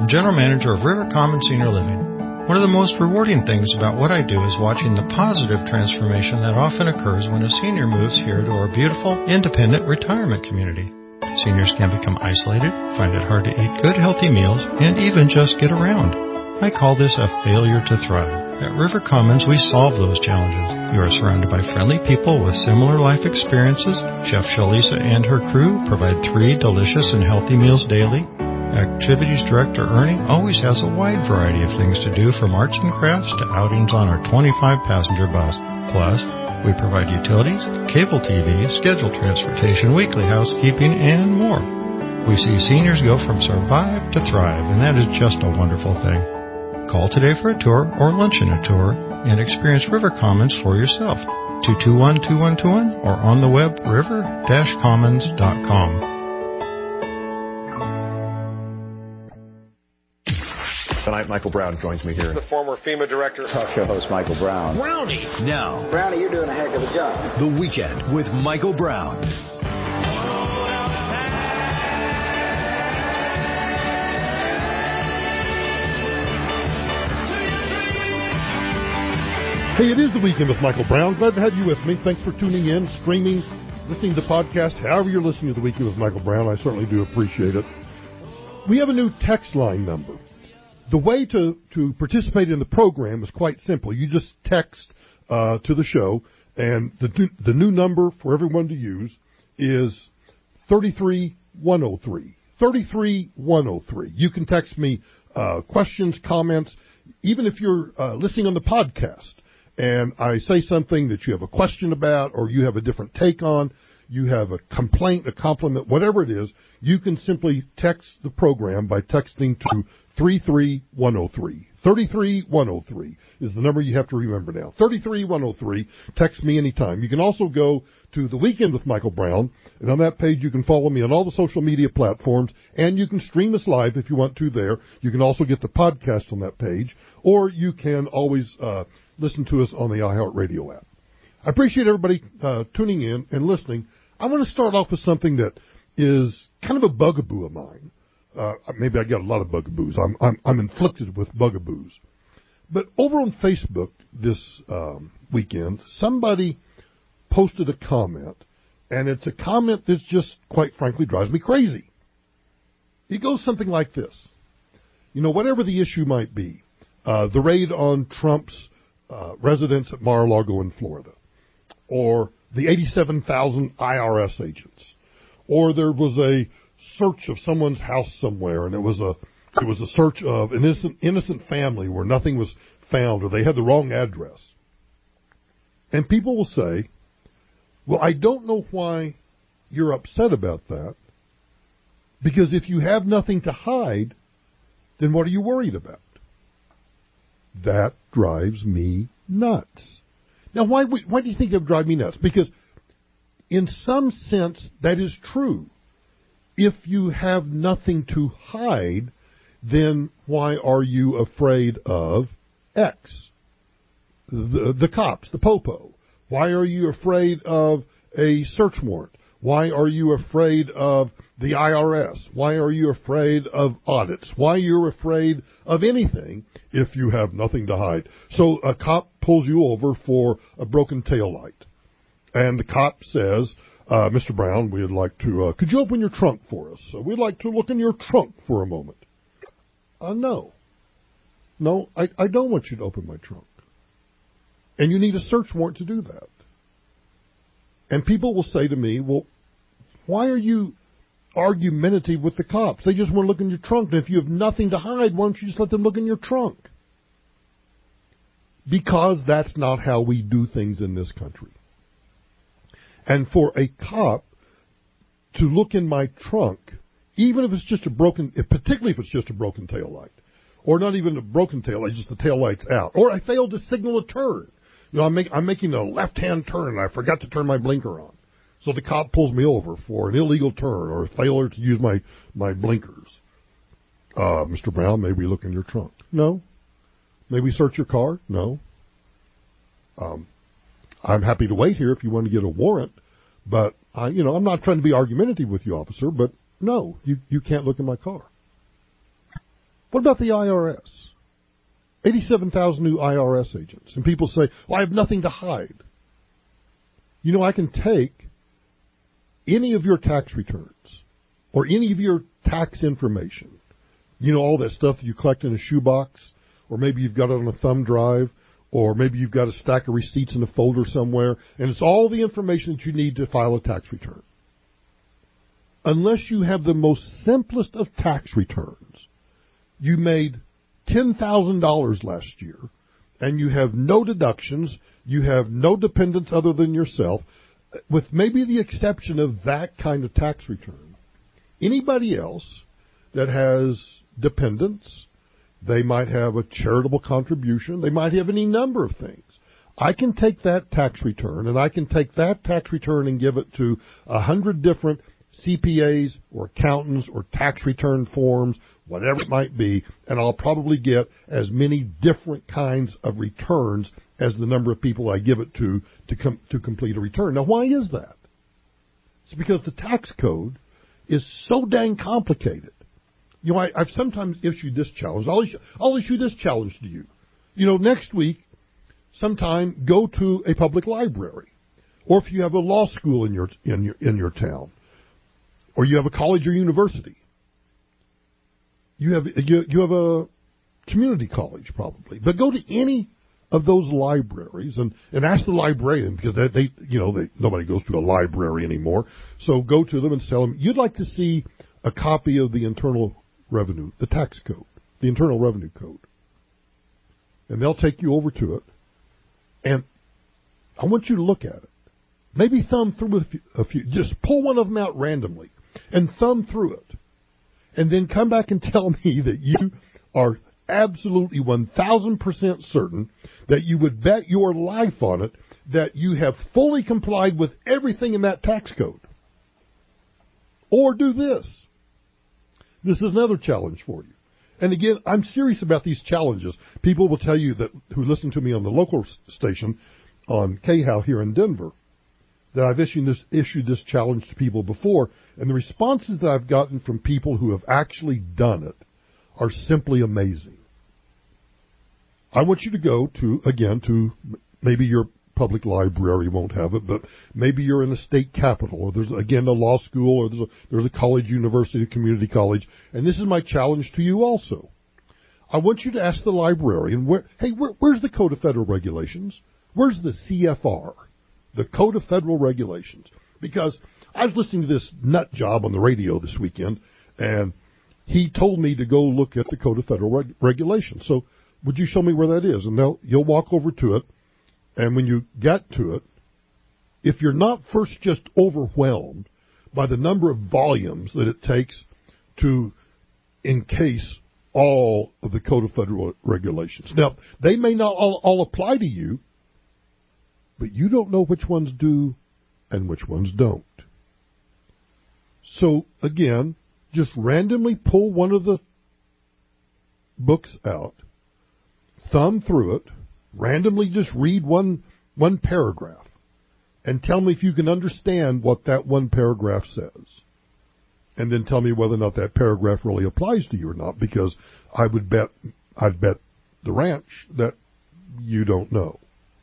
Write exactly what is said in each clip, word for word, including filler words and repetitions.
General Manager of River Commons Senior Living. One of the most rewarding things about what I do is watching the positive transformation that often occurs when a senior moves here to our beautiful, independent retirement community. Seniors can become isolated, find it hard to eat good, healthy meals, and even just get around. I call this a failure to thrive. At River Commons, we solve those challenges. You are surrounded by friendly people with similar life experiences. Chef Shalisa and her crew provide three delicious and healthy meals daily. Activities Director Ernie always has a wide variety of things to do, from arts and crafts to outings on our twenty-five passenger bus. Plus, we provide utilities, cable T V, scheduled transportation, weekly housekeeping, and more. We see seniors go from survive to thrive, and that is just a wonderful thing. Call today for a tour or luncheon a tour and experience River Commons for yourself. two two one, two one two one or on the web river dash commons dot com. Tonight, Michael Brown joins me here. The former FEMA director. Talk show host Michael Brown. Brownie. Now. Brownie, you're doing a heck of a job. The Weekend with Michael Brown. Hey, it is The Weekend with Michael Brown. Glad to have you with me. Thanks for tuning in, streaming, listening to the podcast. However you're listening to The Weekend with Michael Brown, I certainly do appreciate it. We have a new text line number. The way to, to participate in the program is quite simple. You just text uh, to the show, and the, the new number for everyone to use is three one oh three. three one oh three. You can text me uh, questions, comments, even if you're uh, listening on the podcast, and I say something that you have a question about or you have a different take on, you have a complaint, a compliment, whatever it is, you can simply text the program by texting to three three one oh three. three one oh three is the number you have to remember now. three one oh three. Text me anytime. You can also go to The Weekend with Michael Brown, and on that page you can follow me on all the social media platforms, and you can stream us live if you want to there. You can also get the podcast on that page, or you can always uh, listen to us on the iHeartRadio app. I appreciate everybody uh, tuning in and listening. I want to start off with something that is kind of a bugaboo of mine. Uh, maybe I got a lot of bugaboos. I'm, I'm, I'm inflicted with bugaboos. But over on Facebook this um, weekend, somebody posted a comment, and it's a comment that just, quite frankly, drives me crazy. It goes something like this. You know, whatever the issue might be, uh, the raid on Trump's uh, residence at Mar-a-Lago in Florida, or the eighty-seven thousand I R S agents, or there was a search of someone's house somewhere, and it was a it was a search of an innocent, innocent family where nothing was found, or they had the wrong address. And people will say, well, I don't know why you're upset about that, because if you have nothing to hide, then what are you worried about? That drives me nuts. Now, why, why do you think that would drive me nuts? Because in some sense, that is true. If you have nothing to hide, then why are you afraid of X? The, the cops, the popo. Why are you afraid of a search warrant? Why are you afraid of the I R S? Why are you afraid of audits? Why you're afraid of anything if you have nothing to hide? So a cop pulls you over for a broken taillight, and the cop says, uh, Mister Brown, we'd like to, uh, could you open your trunk for us? Uh, we'd like to look in your trunk for a moment. Uh, no. No, I, I don't want you to open my trunk. And you need a search warrant to do that. And people will say to me, well, why are you argumentative with the cops? They just want to look in your trunk. And if you have nothing to hide, why don't you just let them look in your trunk? Because that's not how we do things in this country. And for a cop to look in my trunk, even if it's just a broken, particularly if it's just a broken taillight, or not even a broken taillight, just the taillight's out, or I failed to signal a turn. You know, I'm, make, I'm making a left-hand turn, and I forgot to turn my blinker on. So the cop pulls me over for an illegal turn or a failure to use my, my blinkers. Uh, Mister Brown, may we look in your trunk? No. May we search your car? No. Um, I'm happy to wait here if you want to get a warrant, but I, you know, I'm not trying to be argumentative with you, officer, but no, you, you can't look in my car. What about the I R S? eighty-seven thousand new I R S agents. And people say, well, I have nothing to hide. You know, I can take any of your tax returns or any of your tax information, you know, all that stuff that you collect in a shoebox, or maybe you've got it on a thumb drive, or maybe you've got a stack of receipts in a folder somewhere, and it's all the information that you need to file a tax return. Unless you have the most simplest of tax returns, you made ten thousand dollars last year, and you have no deductions, you have no dependents other than yourself, with maybe the exception of that kind of tax return. Anybody else that has dependents, they might have a charitable contribution, they might have any number of things. I can take that tax return, and I can take that tax return and give it to a hundred different C P As or accountants or tax return forms, whatever it might be, and I'll probably get as many different kinds of returns as the number of people I give it to to, com- to complete a return. Now, why is that? It's because the tax code is so dang complicated. You know, I, I've sometimes issued this challenge. I'll issue, I'll issue this challenge to you. You know, next week, sometime go to a public library, or if you have a law school in your in your in your town, or you have a college or university. You have you, you have a community college probably, but go to any of those libraries and, and ask the librarian, because they, they you know they, nobody goes to a library anymore. So go to them and tell them you'd like to see a copy of the Internal Revenue, the tax code, the Internal Revenue Code, and they'll take you over to it, and I want you to look at it. Maybe thumb through a few, a few just pull one of them out randomly and thumb through it. And then come back and tell me that you are absolutely one thousand percent certain that you would bet your life on it that you have fully complied with everything in that tax code. Or do this. This is another challenge for you. And again, I'm serious about these challenges. People will tell you that who listen to me on the local station on K H O W here in Denver, that I've issued this, issued this challenge to people before, and the responses that I've gotten from people who have actually done it are simply amazing. I want you to go to, again, to maybe your public library won't have it, but maybe you're in a state capital, or there's, again, a law school, or there's a, there's a college, university, community college, and this is my challenge to you also. I want you to ask the librarian, where, hey, where, where's the Code of Federal Regulations? Where's the C F R? The Code of Federal Regulations. Because I was listening to this nut job on the radio this weekend, and he told me to go look at the Code of Federal Reg- Regulations. So would you show me where that is? And they'll, you'll walk over to it, and when you get to it, if you're not first just overwhelmed by the number of volumes that it takes to encase all of the Code of Federal Regulations. Now, they may not all, all apply to you, but you don't know which ones do and which ones don't. So, again, just randomly pull one of the books out, thumb through it, randomly just read one one paragraph, and tell me if you can understand what that one paragraph says. And then tell me whether or not that paragraph really applies to you or not, because I would bet, I'd bet the ranch that you don't know.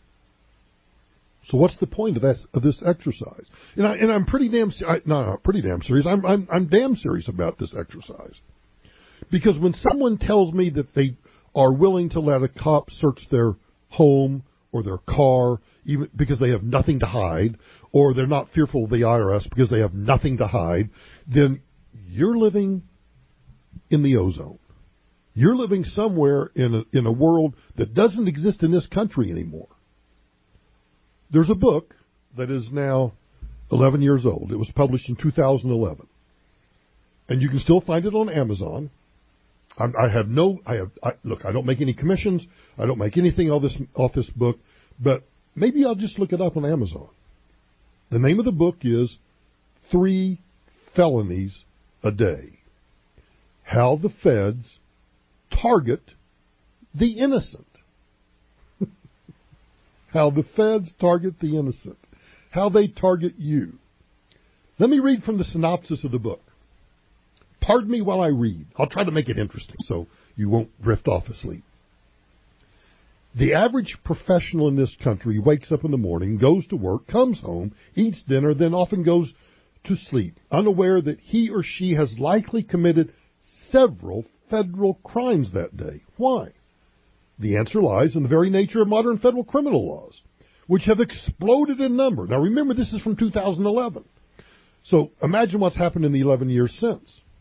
So what's the point of that, of this exercise? And, I, and I'm pretty damn, I, no, not pretty damn serious. I'm, I'm, I'm damn serious about this exercise. Because when someone tells me that they are willing to let a cop search their home or their car, even because they have nothing to hide, or they're not fearful of the I R S because they have nothing to hide, then you're living in the ozone. You're living somewhere in a, in a world that doesn't exist in this country anymore. There's a book that is now eleven years old. It was published in two thousand eleven. And you can still find it on Amazon. I'm, I have no, I have, I, look, I don't make any commissions. I don't make anything off this, off this book. But maybe I'll just look it up on Amazon. The name of the book is Three Felonies a Day. How the Feds Target the Innocent. How the feds target the innocent. How they target you. Let me read from the synopsis of the book. Pardon me while I read. I'll try to make it interesting. So you won't drift off asleep. The average professional in this country wakes up in the morning, goes to work, comes home, eats dinner, then often goes to sleep, unaware that he or she has likely committed several federal crimes that day. Why? The answer lies in the very nature of modern federal criminal laws, which have exploded in number. Now remember, this is from two thousand eleven. So imagine what's happened in the eleven years since.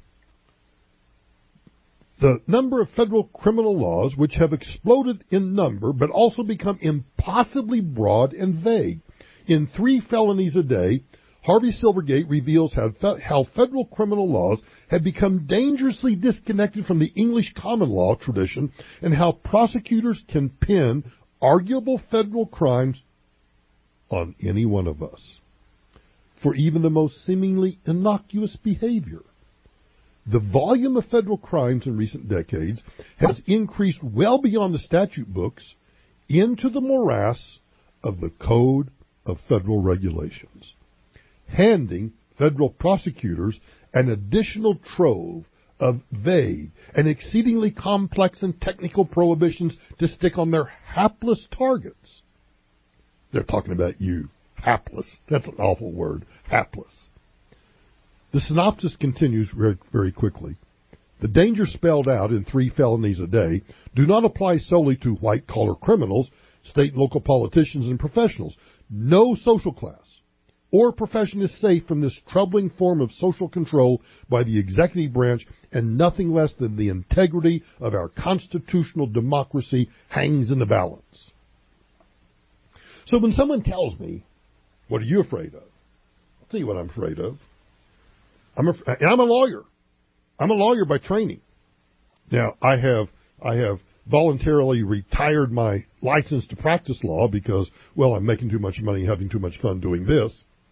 The number of federal criminal laws which have exploded in number but also become impossibly broad and vague. In three felonies a day, Harvey Silvergate reveals how, fe- how federal criminal laws have become dangerously disconnected from the English common law tradition and how prosecutors can pin arguable federal crimes on any one of us for even the most seemingly innocuous behavior. The volume of federal crimes in recent decades has increased well beyond the statute books into the morass of the Code of Federal Regulations, handing federal prosecutors an additional trove of vague and exceedingly complex and technical prohibitions to stick on their hapless targets. They're talking about you. Hapless. That's an awful word. Hapless. The synopsis continues very, very quickly. The dangers spelled out in three felonies a day do not apply solely to white-collar criminals, state and local politicians, and professionals. No social class or profession is safe from this troubling form of social control by the executive branch, and nothing less than the integrity of our constitutional democracy hangs in the balance. So when someone tells me, what are you afraid of? I'll tell you what I'm afraid of. I'm a, and I'm a lawyer. I'm a lawyer by training. Now, I have I have voluntarily retired my license to practice law because, well, I'm making too much money, having too much fun doing this.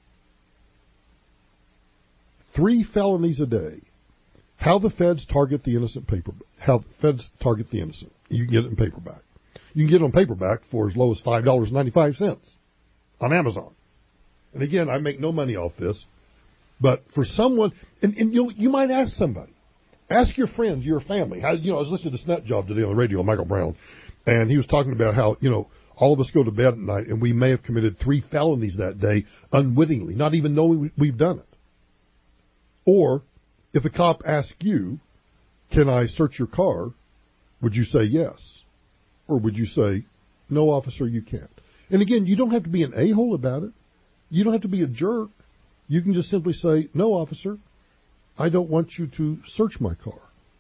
Three felonies a day. How the feds target the innocent paper. How the feds target the innocent. You can get it in paperback. You can get it on paperback for as low as five dollars and ninety-five cents on Amazon. And again, I make no money off this. But for someone, and, and you you might ask somebody, ask your friends, your family. How, you know, I was listening to this nut job today on the radio, Michael Brown, and he was talking about how, you know, all of us go to bed at night and we may have committed three felonies that day unwittingly, not even knowing we've done it. Or if a cop asks you, can I search your car, would you say yes? Or would you say, no, officer, you can't? And again, you don't have to be an a-hole about it. You don't have to be a jerk. You can just simply say, no, officer, I don't want you to search my car.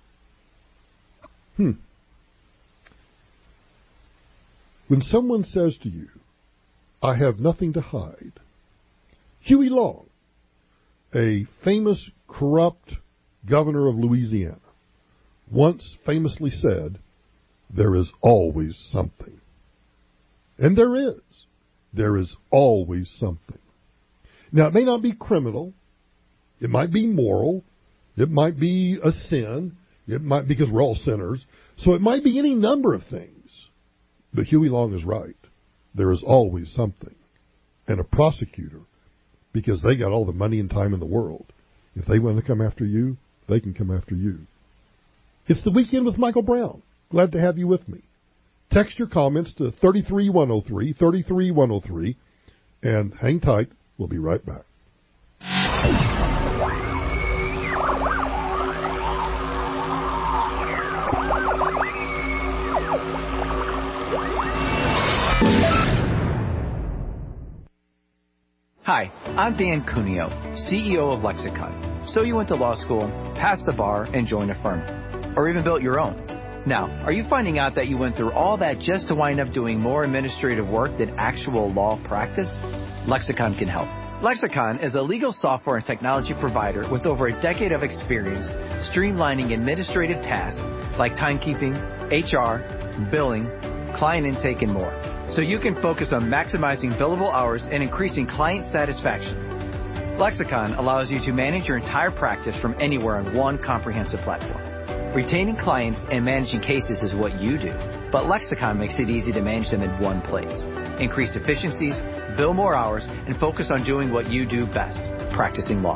Hmm. When someone says to you, I have nothing to hide, Huey Long, a famous corrupt governor of Louisiana, once famously said, there is always something. And there is. There is always something. Now, it may not be criminal. It might be moral. It might be a sin. It might, because we're all sinners. So it might be any number of things. But Huey Long is right. There is always something. And a prosecutor, because they got all the money and time in the world, if they want to come after you, they can come after you. It's the Weekend with Michael Brown. Glad to have you with me. Text your comments to thirty-three one oh three, thirty-three one oh three, and hang tight. We'll be right back. Hi, I'm Dan Cuneo, C E O of Lexicon. So you went to law school, passed the bar, and joined a firm, or even built your own. Now, are you finding out that you went through all that just to wind up doing more administrative work than actual law practice? Lexicon can help. Lexicon is a legal software and technology provider with over a decade of experience streamlining administrative tasks like timekeeping, H R, billing, client intake, and more, so you can focus on maximizing billable hours and increasing client satisfaction. Lexicon allows you to manage your entire practice from anywhere on one comprehensive platform. Retaining clients and managing cases is what you do, but Lexicon makes it easy to manage them in one place. Increase efficiencies, bill more hours, and focus on doing what you do best, practicing law.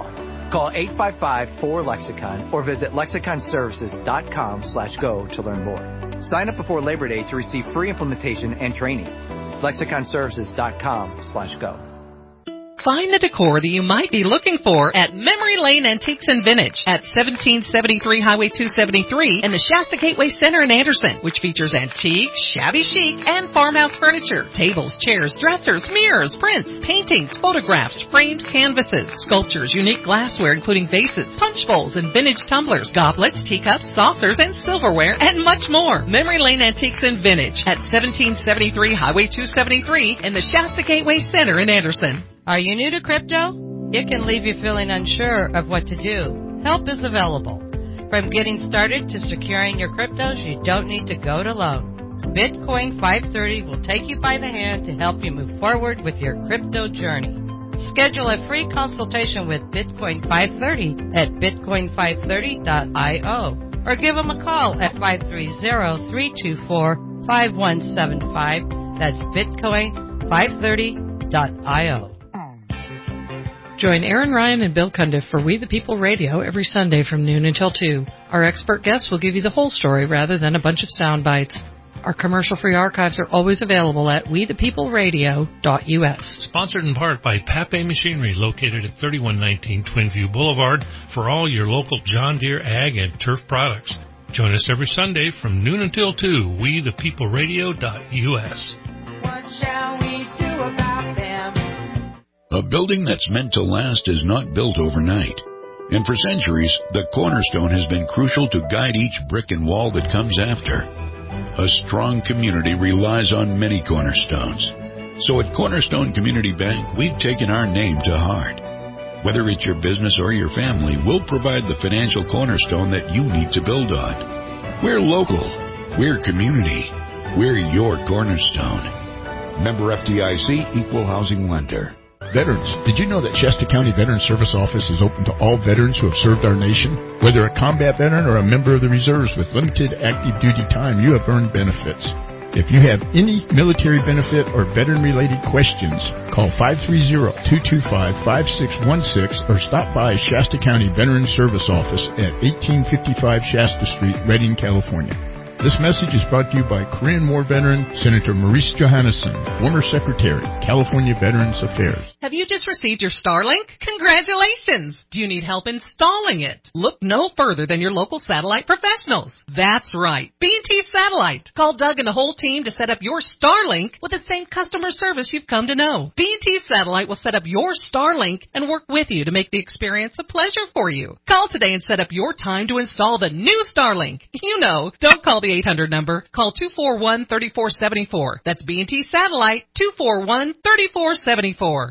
Call eight five five, four, lexicon or visit lexicon services dot com slash go to learn more. Sign up before Labor Day to receive free implementation and training. lexicon services dot com slash go. Find the decor that you might be looking for at Memory Lane Antiques and Vintage at seventeen seventy-three Highway two seventy-three in the Shasta Gateway Center in Anderson, which features antique, shabby chic, and farmhouse furniture, tables, chairs, dressers, mirrors, prints, paintings, photographs, framed canvases, sculptures, unique glassware including vases, punch bowls, and vintage tumblers, goblets, teacups, saucers, and silverware, and much more. Memory Lane Antiques and Vintage at seventeen seventy-three Highway two seventy-three in the Shasta Gateway Center in Anderson. Are you new to crypto? It can leave you feeling unsure of what to do. Help is available. From getting started to securing your cryptos, you don't need to go it alone. Bitcoin five thirty will take you by the hand to help you move forward with your crypto journey. Schedule a free consultation with Bitcoin five thirty at bitcoin five thirty dot io or give them a call at five three zero, three two four, five one seven five. That's bitcoin five thirty dot io. Join Aaron Ryan and Bill Cundiff for We the People Radio every Sunday from noon until two. Our expert guests will give you the whole story rather than a bunch of sound bites. Our commercial-free archives are always available at we the people radio dot u s. Sponsored in part by Pape Machinery, located at thirty-one nineteen Twinview Boulevard, for all your local John Deere ag and turf products. Join us every Sunday from noon until two, we the people radio dot u s. What shall we do about them? A building that's meant to last is not built overnight. And for centuries, the cornerstone has been crucial to guide each brick and wall that comes after. A strong community relies on many cornerstones. So at Cornerstone Community Bank, we've taken our name to heart. Whether it's your business or your family, we'll provide the financial cornerstone that you need to build on. We're local. We're community. We're your cornerstone. Member F D I C, Equal Housing Lender. Veterans, did you know that Shasta County Veteran Service Office is open to all veterans who have served our nation? Whether a combat veteran or a member of the reserves with limited active duty time, you have earned benefits. If you have any military benefit or veteran-related questions, call five three zero, two two five, five six one six or stop by Shasta County Veteran Service Office at eighteen fifty-five Shasta Street, Redding, California. This message is brought to you by Korean War veteran Senator Maurice Johannesson, former Secretary, California Veterans Affairs. Have you just received your Starlink? Congratulations! Do you need help installing it? Look no further than your local satellite professionals. That's right, B and T Satellite. Call Doug and the whole team to set up your Starlink with the same customer service you've come to know. B and T Satellite will set up your Starlink and work with you to make the experience a pleasure for you. Call today and set up your time to install the new Starlink. You know, don't call the eight hundred number. Call two four one, three four seven four. That's B and T Satellite, two four one, three four seven four.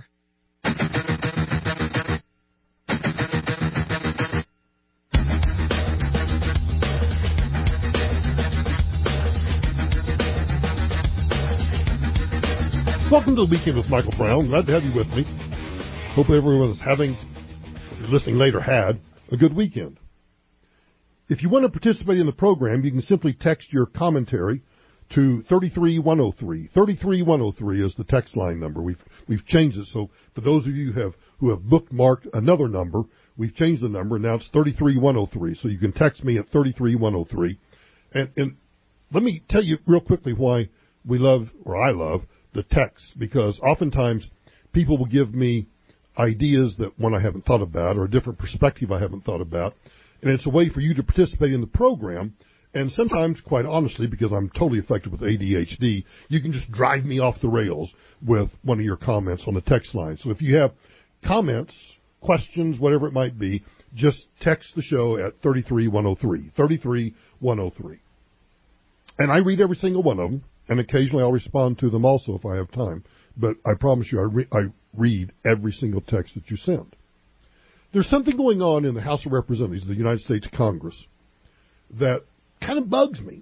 Welcome to the Weekend with Michael Brown. Glad to have you with me. Hope everyone is having, if you're listening later, had a good weekend. If you want to participate in the program, you can simply text your commentary to three one oh three. three one oh three is the text line number. We've we've changed it, so for those of you who have who have bookmarked another number, we've changed the number. Now it's three one oh three, so you can text me at three one oh three. And, and let me tell you real quickly why we love, or I love, the text, because oftentimes people will give me ideas that one I haven't thought about or a different perspective I haven't thought about. And it's a way for you to participate in the program. And sometimes, quite honestly, because I'm totally affected with A D H D, you can just drive me off the rails with one of your comments on the text line. So if you have comments, questions, whatever it might be, just text the show at three one oh three. three one oh three. And I read every single one of them, and occasionally I'll respond to them also if I have time. But I promise you I, re- I read every single text that you send. There's something going on in the House of Representatives of the United States Congress that kind of bugs me.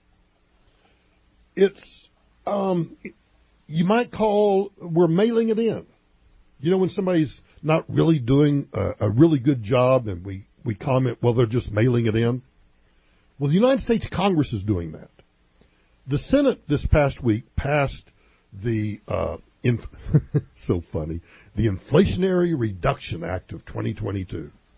It's, um, you might call, we're mailing it in. You know, when somebody's not really doing a, a really good job and we, we comment, well, they're just mailing it in. Well, the United States Congress is doing that. The Senate this past week passed the, uh, in, so funny, the Inflationary Reduction Act of twenty twenty-two.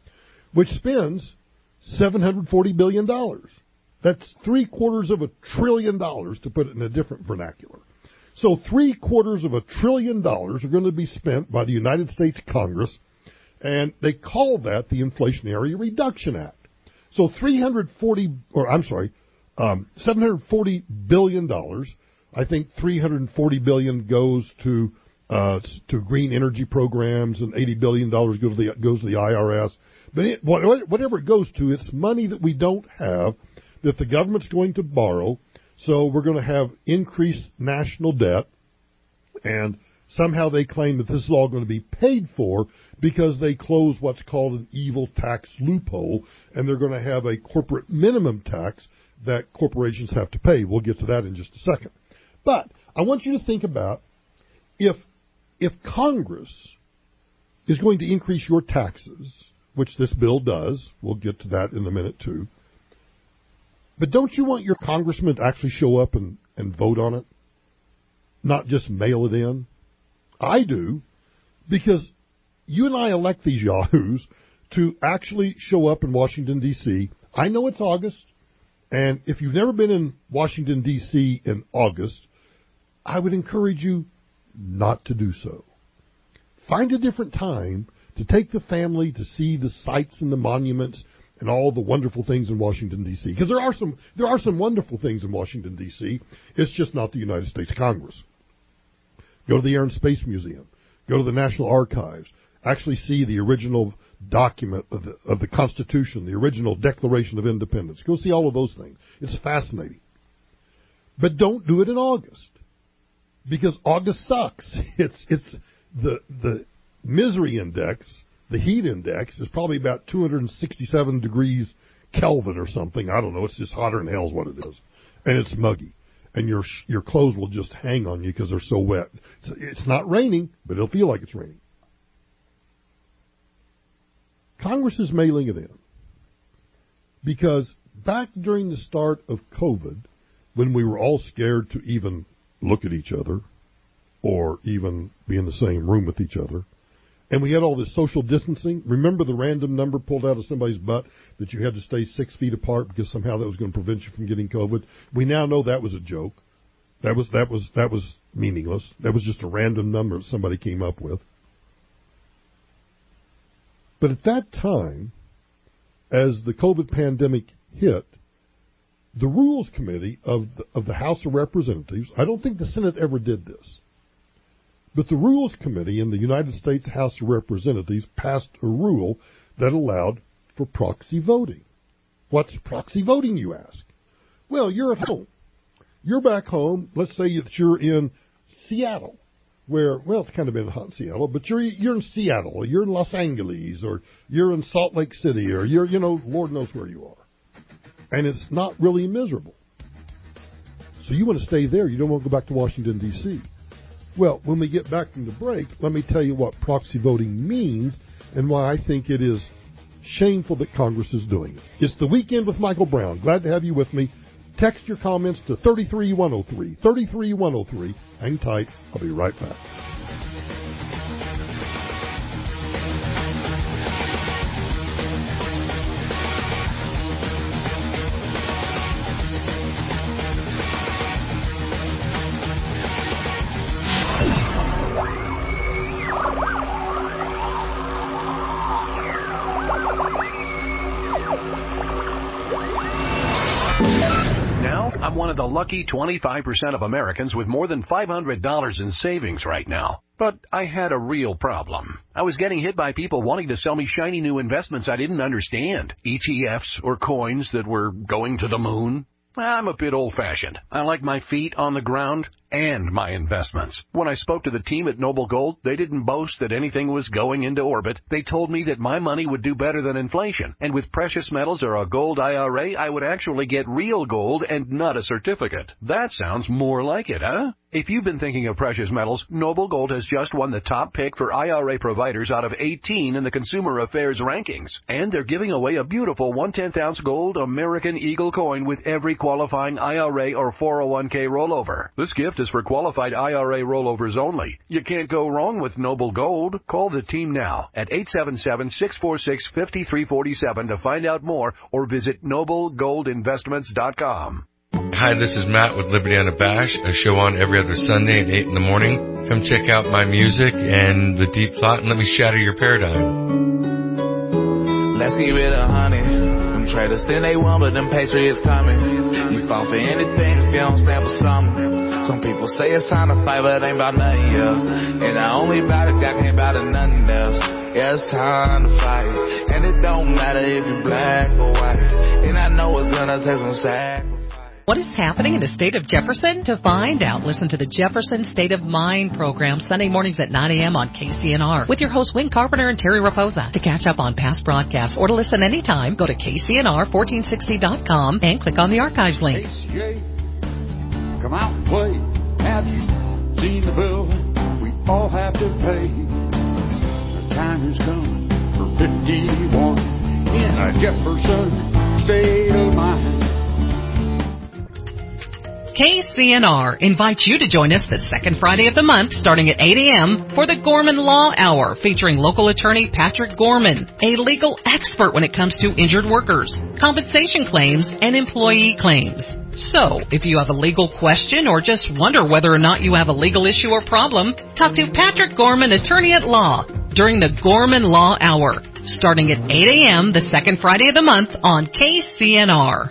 which spends seven hundred forty billion dollars. That's three quarters of a trillion dollars, to put it in a different vernacular. So three quarters of a trillion dollars are going to be spent by the United States Congress, and they call that the Inflationary Reduction Act. So three hundred forty, or I'm sorry, um, seven hundred forty billion dollars. I think three hundred forty billion dollars goes to uh, to green energy programs, and eighty billion dollars goes to the goes to the I R S. But it, whatever it goes to, it's money that we don't have, that the government's going to borrow. So we're going to have increased national debt, and somehow they claim that this is all going to be paid for because they close what's called an evil tax loophole, and they're going to have a corporate minimum tax that corporations have to pay. We'll get to that in just a second. But I want you to think about if if Congress is going to increase your taxes, which this bill does, we'll get to that in a minute too, but don't you want your congressman to actually show up and, and vote on it? Not just mail it in? I do, because you and I elect these yahoos to actually show up in Washington, D C I know it's August, and if you've never been in Washington, D C in August, I would encourage you not to do so. Find a different time to take the family to see the sights and the monuments and all the wonderful things in Washington, D C Because there are some there are some wonderful things in Washington, D C It's just not the United States Congress. Go to the Air and Space Museum. Go to the National Archives. Actually see the original document of the, of the Constitution, the original Declaration of Independence. Go see all of those things. It's fascinating. But don't do it in August, because August sucks. It's it's the the misery index. The heat index is probably about two hundred sixty-seven degrees Kelvin or something. I don't know. It's just hotter than hell is what it is. And it's muggy. And your your clothes will just hang on you because they're so wet. It's, it's not raining, but it'll feel like it's raining. Congress is mailing it in because back during the start of COVID, when we were all scared to even look at each other or even be in the same room with each other, and we had all this social distancing. Remember the random number pulled out of somebody's butt that you had to stay six feet apart because somehow that was going to prevent you from getting COVID? We now know that was a joke. That was that was that was meaningless. That was just a random number that somebody came up with. But at that time, as the COVID pandemic hit, the Rules Committee of the, of the House of Representatives, I don't think the Senate ever did this, but the Rules Committee in the United States House of Representatives passed a rule that allowed for proxy voting. What's proxy voting, you ask? Well, you're at home. You're back home. Let's say that you're in Seattle, where, well, it's kind of been hot in Seattle, but you're you're in Seattle, or you're in Los Angeles, or you're in Salt Lake City, or you're, you know, Lord knows where you are. And it's not really miserable. So you want to stay there. You don't want to go back to Washington, D C Well, when we get back from the break, let me tell you what proxy voting means and why I think it is shameful that Congress is doing it. It's the Weekend with Michael Brown. Glad to have you with me. Text your comments to thirty-three one oh three, thirty-three one oh three. Hang tight. I'll be right back. One of the lucky twenty-five percent of Americans with more than five hundred dollars in savings right now. But I had a real problem. I was getting hit by people wanting to sell me shiny new investments I didn't understand. E T Fs or coins that were going to the moon. I'm a bit old-fashioned. I like my feet on the ground and my investments. When I spoke to the team at Noble Gold, they didn't boast that anything was going into orbit. They told me that my money would do better than inflation. And with precious metals or a gold I R A, I would actually get real gold and not a certificate. That sounds more like it, huh? If you've been thinking of precious metals, Noble Gold has just won the top pick for I R A providers out of eighteen in the Consumer Affairs rankings. And they're giving away a beautiful one-tenth ounce gold American Eagle coin with every qualifying I R A or four oh one k rollover. This gift is is for qualified I R A rollovers only. You can't go wrong with Noble Gold. Call the team now at eight seven seven, six four six, five three four seven to find out more or visit noble gold investments dot com. Hi, this is Matt with Liberty Unabashed, a show on every other Sunday at eight in the morning. Come check out my music and the deep thought and let me shatter your paradigm. Let's keep it a honey. Them traders think they won, but them Patriots coming. You fall for anything if you don't stand for something. Some people say it's time to fight, but it ain't about nothing, yeah. And I only bout it, God can't bout it, nothing else. Yeah, it's time to fight. And it don't matter if you're black or white. And I know it's gonna take some sacrifice. What is happening in the state of Jefferson? To find out, listen to the Jefferson State of Mind program Sunday mornings at nine a.m. on K C N R with your hosts Wayne Carpenter and Terry Raposa. To catch up on past broadcasts or to listen anytime, go to K C N R fourteen sixty dot com and click on the archives link. K C A, come out and play. Have you seen the bill we all have to pay? The time has come for fifty-one in a Jefferson State of Mind. K C N R invites you to join us the second Friday of the month starting at eight a.m. for the Gorman Law Hour featuring local attorney Patrick Gorman, a legal expert when it comes to injured workers, compensation claims, and employee claims. So, if you have a legal question or just wonder whether or not you have a legal issue or problem, talk to Patrick Gorman, attorney at law, during the Gorman Law Hour starting at eight a.m. the second Friday of the month on K C N R.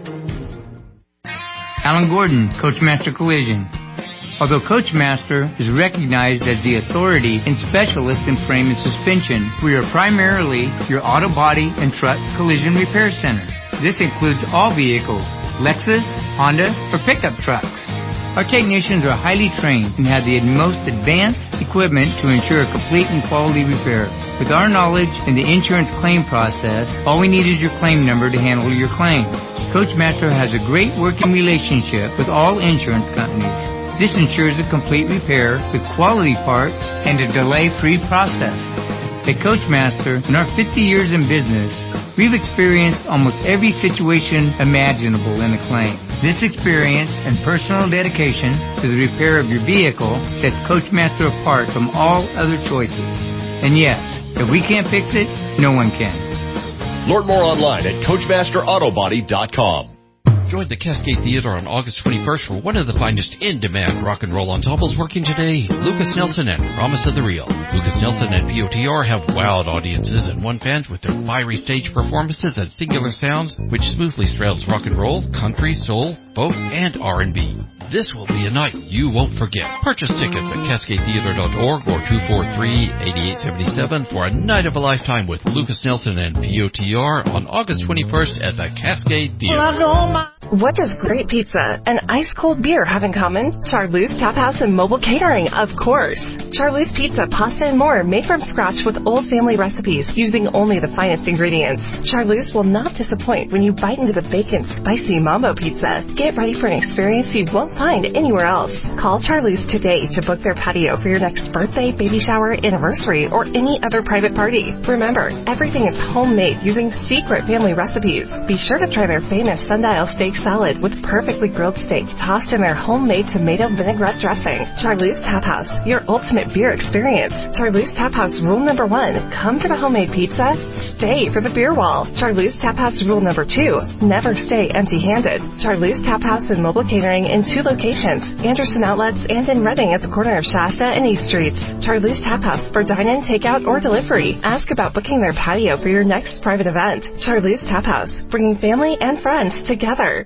Alan Gordon, Coachmaster Collision. Although Coachmaster is recognized as the authority and specialist in frame and suspension, we are primarily your auto body and truck collision repair center. This includes all vehicles, Lexus, Honda, or pickup trucks. Our technicians are highly trained and have the most advanced equipment to ensure a complete and quality repair. With our knowledge in the insurance claim process, all we need is your claim number to handle your claim. Coachmaster has a great working relationship with all insurance companies. This ensures a complete repair with quality parts and a delay-free process. At Coachmaster, in our fifty years in business, we've experienced almost every situation imaginable in a claim. This experience and personal dedication to the repair of your vehicle sets Coachmaster apart from all other choices. And yes, if we can't fix it, no one can. Learn more online at coachmaster auto body dot com. Join the Cascade Theater on August twenty-first for one of the finest in-demand rock and roll ensembles working today, Lucas Nelson and Promise of the Real. Lucas Nelson and P O T R have wowed audiences and won fans with their fiery stage performances and singular sounds, which smoothly straddles rock and roll, country, soul, folk, and R and B. This will be a night you won't forget. Purchase tickets at cascade theater dot org or two four three, eight eight seven seven for a night of a lifetime with Lucas Nelson and P O T R on August twenty-first at the Cascade Theater. What does great pizza and ice-cold beer have in common? Charlie's Tap House and Mobile Catering, of course. Charlie's Pizza, pasta, and more made from scratch with old family recipes using only the finest ingredients. Charlie's will not disappoint when you bite into the bacon spicy mambo pizza. Get ready for an experience you won't find anywhere else. Call Charlie's today to book their patio for your next birthday, baby shower, anniversary, or any other private party. Remember, everything is homemade using secret family recipes. Be sure to try their famous sundial steak salad with perfectly grilled steak tossed in their homemade tomato vinaigrette dressing. Charlie's Tap House, your ultimate beer experience. Charlie's Tap House rule number one, come for the homemade pizza, stay for the beer wall. Charlie's Tap House rule number two, never stay empty-handed. Charlie's Tap House and Mobile Catering in two locations, Anderson Outlets and in Reading at the corner of Shasta and East Streets. Charlie's Tap House for dine-in, takeout, or delivery. Ask about booking their patio for your next private event. Charlie's Tap House, bringing family and friends together.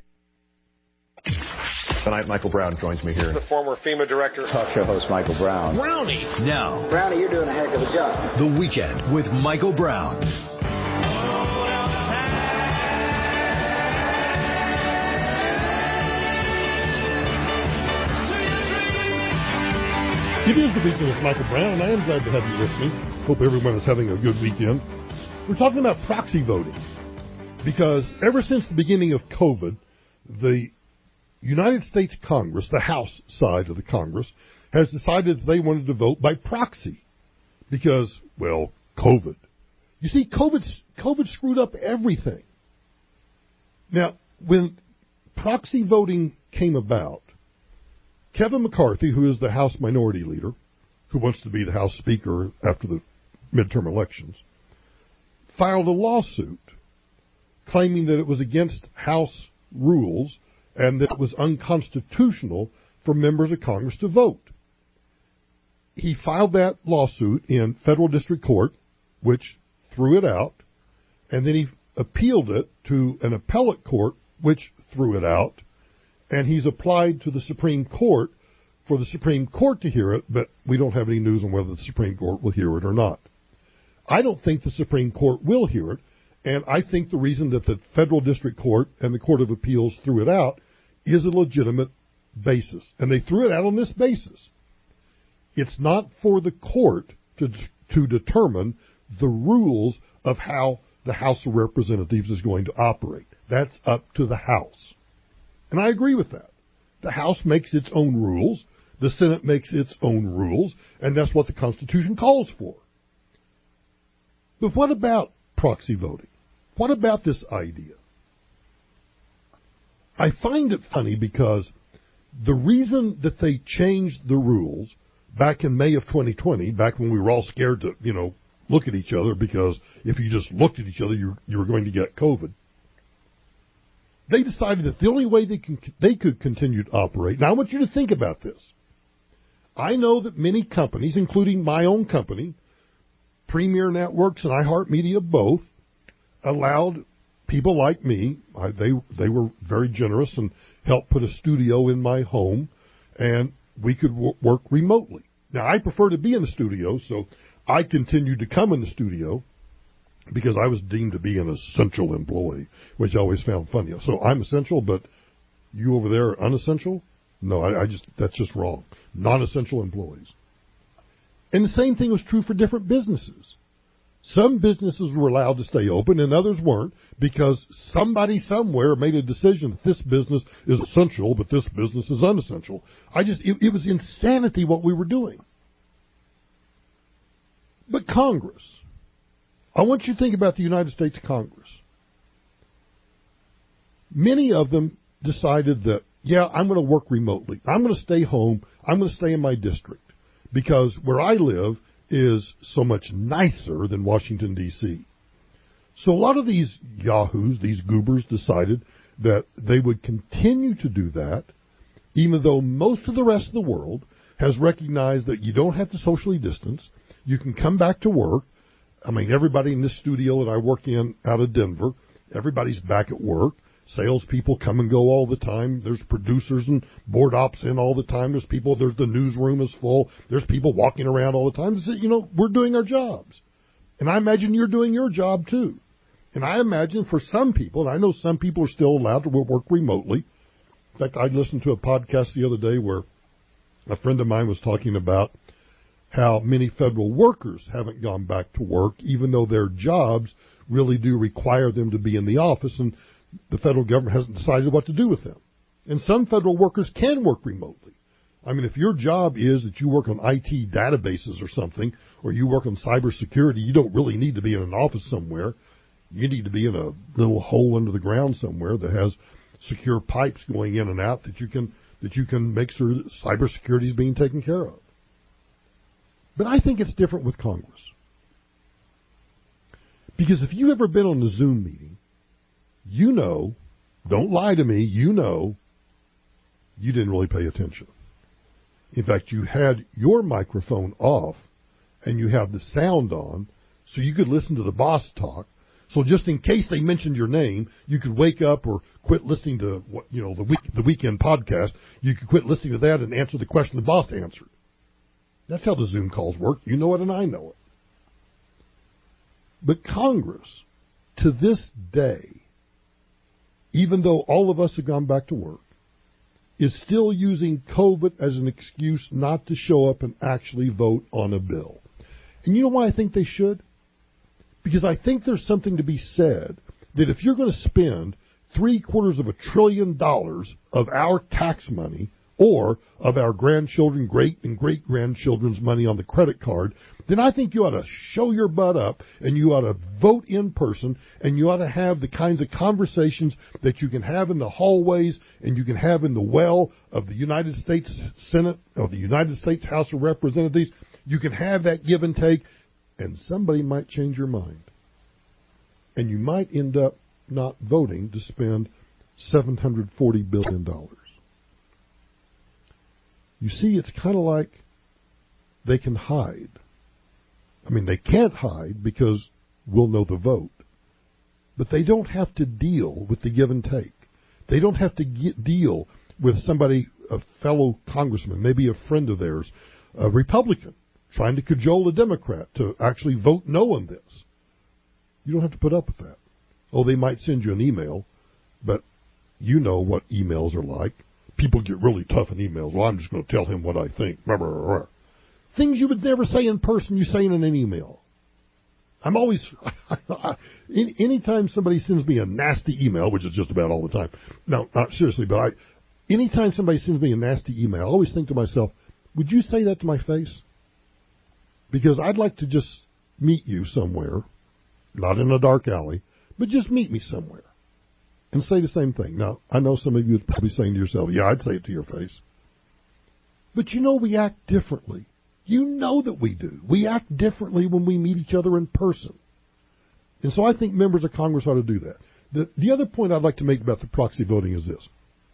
Tonight, Michael Brown joins me here. The former FEMA director. Talk show host Michael Brown. Brownie. Now. Brownie, you're doing a heck of a job. The Weekend with Michael Brown. It is the Weekend with Michael Brown, and I am glad to have you with me. Hope everyone is having a good weekend. We're talking about proxy voting because ever since the beginning of COVID, the United States Congress, the House side of the Congress, has decided they wanted to vote by proxy because, well, COVID. You see, COVID, COVID screwed up everything. Now, when proxy voting came about, Kevin McCarthy, who is the House Minority Leader, who wants to be the House Speaker after the midterm elections, filed a lawsuit claiming that it was against House rules and that it was unconstitutional for members of Congress to vote. He filed that lawsuit in federal district court, which threw it out, and then he appealed it to an appellate court, which threw it out, and he's applied to the Supreme Court for the Supreme Court to hear it, but we don't have any news on whether the Supreme Court will hear it or not. I don't think the Supreme Court will hear it, and I think the reason that the federal district court and the Court of Appeals threw it out is a legitimate basis, and they threw it out on this basis. It's not for the court to to determine the rules of how the House of Representatives is going to operate. That's up to the House. And I agree with that. The House makes its own rules, the Senate makes its own rules, and that's what the Constitution calls for. But what about proxy voting? What about this idea? I find it funny because the reason that they changed the rules back in May of twenty twenty, back when we were all scared to, you know, look at each other because if you just looked at each other, you, you were going to get COVID, they decided that the only way they can they could continue to operate. Now, I want you to think about this. I know that many companies, including my own company, Premier Networks and iHeartMedia both, allowed people like me, I, they they were very generous and helped put a studio in my home, and we could w- work remotely. Now, I prefer to be in the studio, so I continued to come in the studio because I was deemed to be an essential employee, which I always found funny. So I'm essential, but you over there are unessential? No, I, I just that's just wrong. Non-essential employees. And the same thing was true for different businesses. Some businesses were allowed to stay open and others weren't because somebody somewhere made a decision that this business is essential, but this business is unessential. I just, it, it was insanity what we were doing. But Congress, I want you to think about the United States Congress. Many of them decided that, yeah, I'm going to work remotely. I'm going to stay home. I'm going to stay in my district because where I live is so much nicer than Washington, D C So a lot of these yahoos, these goobers, decided that they would continue to do that, even though most of the rest of the world has recognized that you don't have to socially distance. You can come back to work. I mean, everybody in this studio that I work in out of Denver, everybody's back at work. Salespeople come and go all the time. There's producers and board ops in all the time. There's people, there's the newsroom is full. There's people walking around all the time. It's, you know, we're doing our jobs. And I imagine you're doing your job too. And I imagine for some people, and I know some people are still allowed to work remotely. In fact, I listened to a podcast the other day where a friend of mine was talking about how many federal workers haven't gone back to work, even though their jobs really do require them to be in the office, and the federal government hasn't decided what to do with them. And some federal workers can work remotely. I mean, if your job is that you work on I T databases or something, or you work on cybersecurity, you don't really need to be in an office somewhere. You need to be in a little hole under the ground somewhere that has secure pipes going in and out that you can that you can make sure that cybersecurity is being taken care of. But I think it's different with Congress. Because if you've ever been on a Zoom meeting, you know, don't lie to me, you know, you didn't really pay attention. In fact, you had your microphone off and you had the sound on so you could listen to the boss talk. So just in case they mentioned your name, you could wake up or quit listening to what, you know, the week, the weekend podcast. You could quit listening to that and answer the question the boss answered. That's how the Zoom calls work. You know it and I know it. But Congress, to this day, even though all of us have gone back to work, is still using COVID as an excuse not to show up and actually vote on a bill. And you know why I think they should? Because I think there's something to be said that if you're going to spend three quarters of a trillion dollars of our tax money or of our grandchildren, great and great-grandchildren's money on the credit card, then I think you ought to show your butt up and you ought to vote in person and you ought to have the kinds of conversations that you can have in the hallways and you can have in the well of the United States Senate or the United States House of Representatives. You can have that give and take, and somebody might change your mind. And you might end up not voting to spend seven hundred forty billion dollars. You see, it's kind of like they can hide. I mean, they can't hide because we'll know the vote. But they don't have to deal with the give and take. They don't have to get, deal with somebody, a fellow congressman, maybe a friend of theirs, a Republican, trying to cajole a Democrat to actually vote no on this. You don't have to put up with that. Oh, they might send you an email, but you know what emails are like. People get really tough in emails. Well, I'm just going to tell him what I think. Things you would never say in person, you say in an email. I'm always, anytime somebody sends me a nasty email, which is just about all the time. No, not seriously, but I, anytime somebody sends me a nasty email, I always think to myself, would you say that to my face? Because I'd like to just meet you somewhere, not in a dark alley, but just meet me somewhere. And say the same thing. Now, I know some of you are probably saying to yourself, yeah, I'd say it to your face. But you know we act differently. You know that we do. We act differently when we meet each other in person. And so I think members of Congress ought to do that. The, the other point I'd like to make about the proxy voting is this.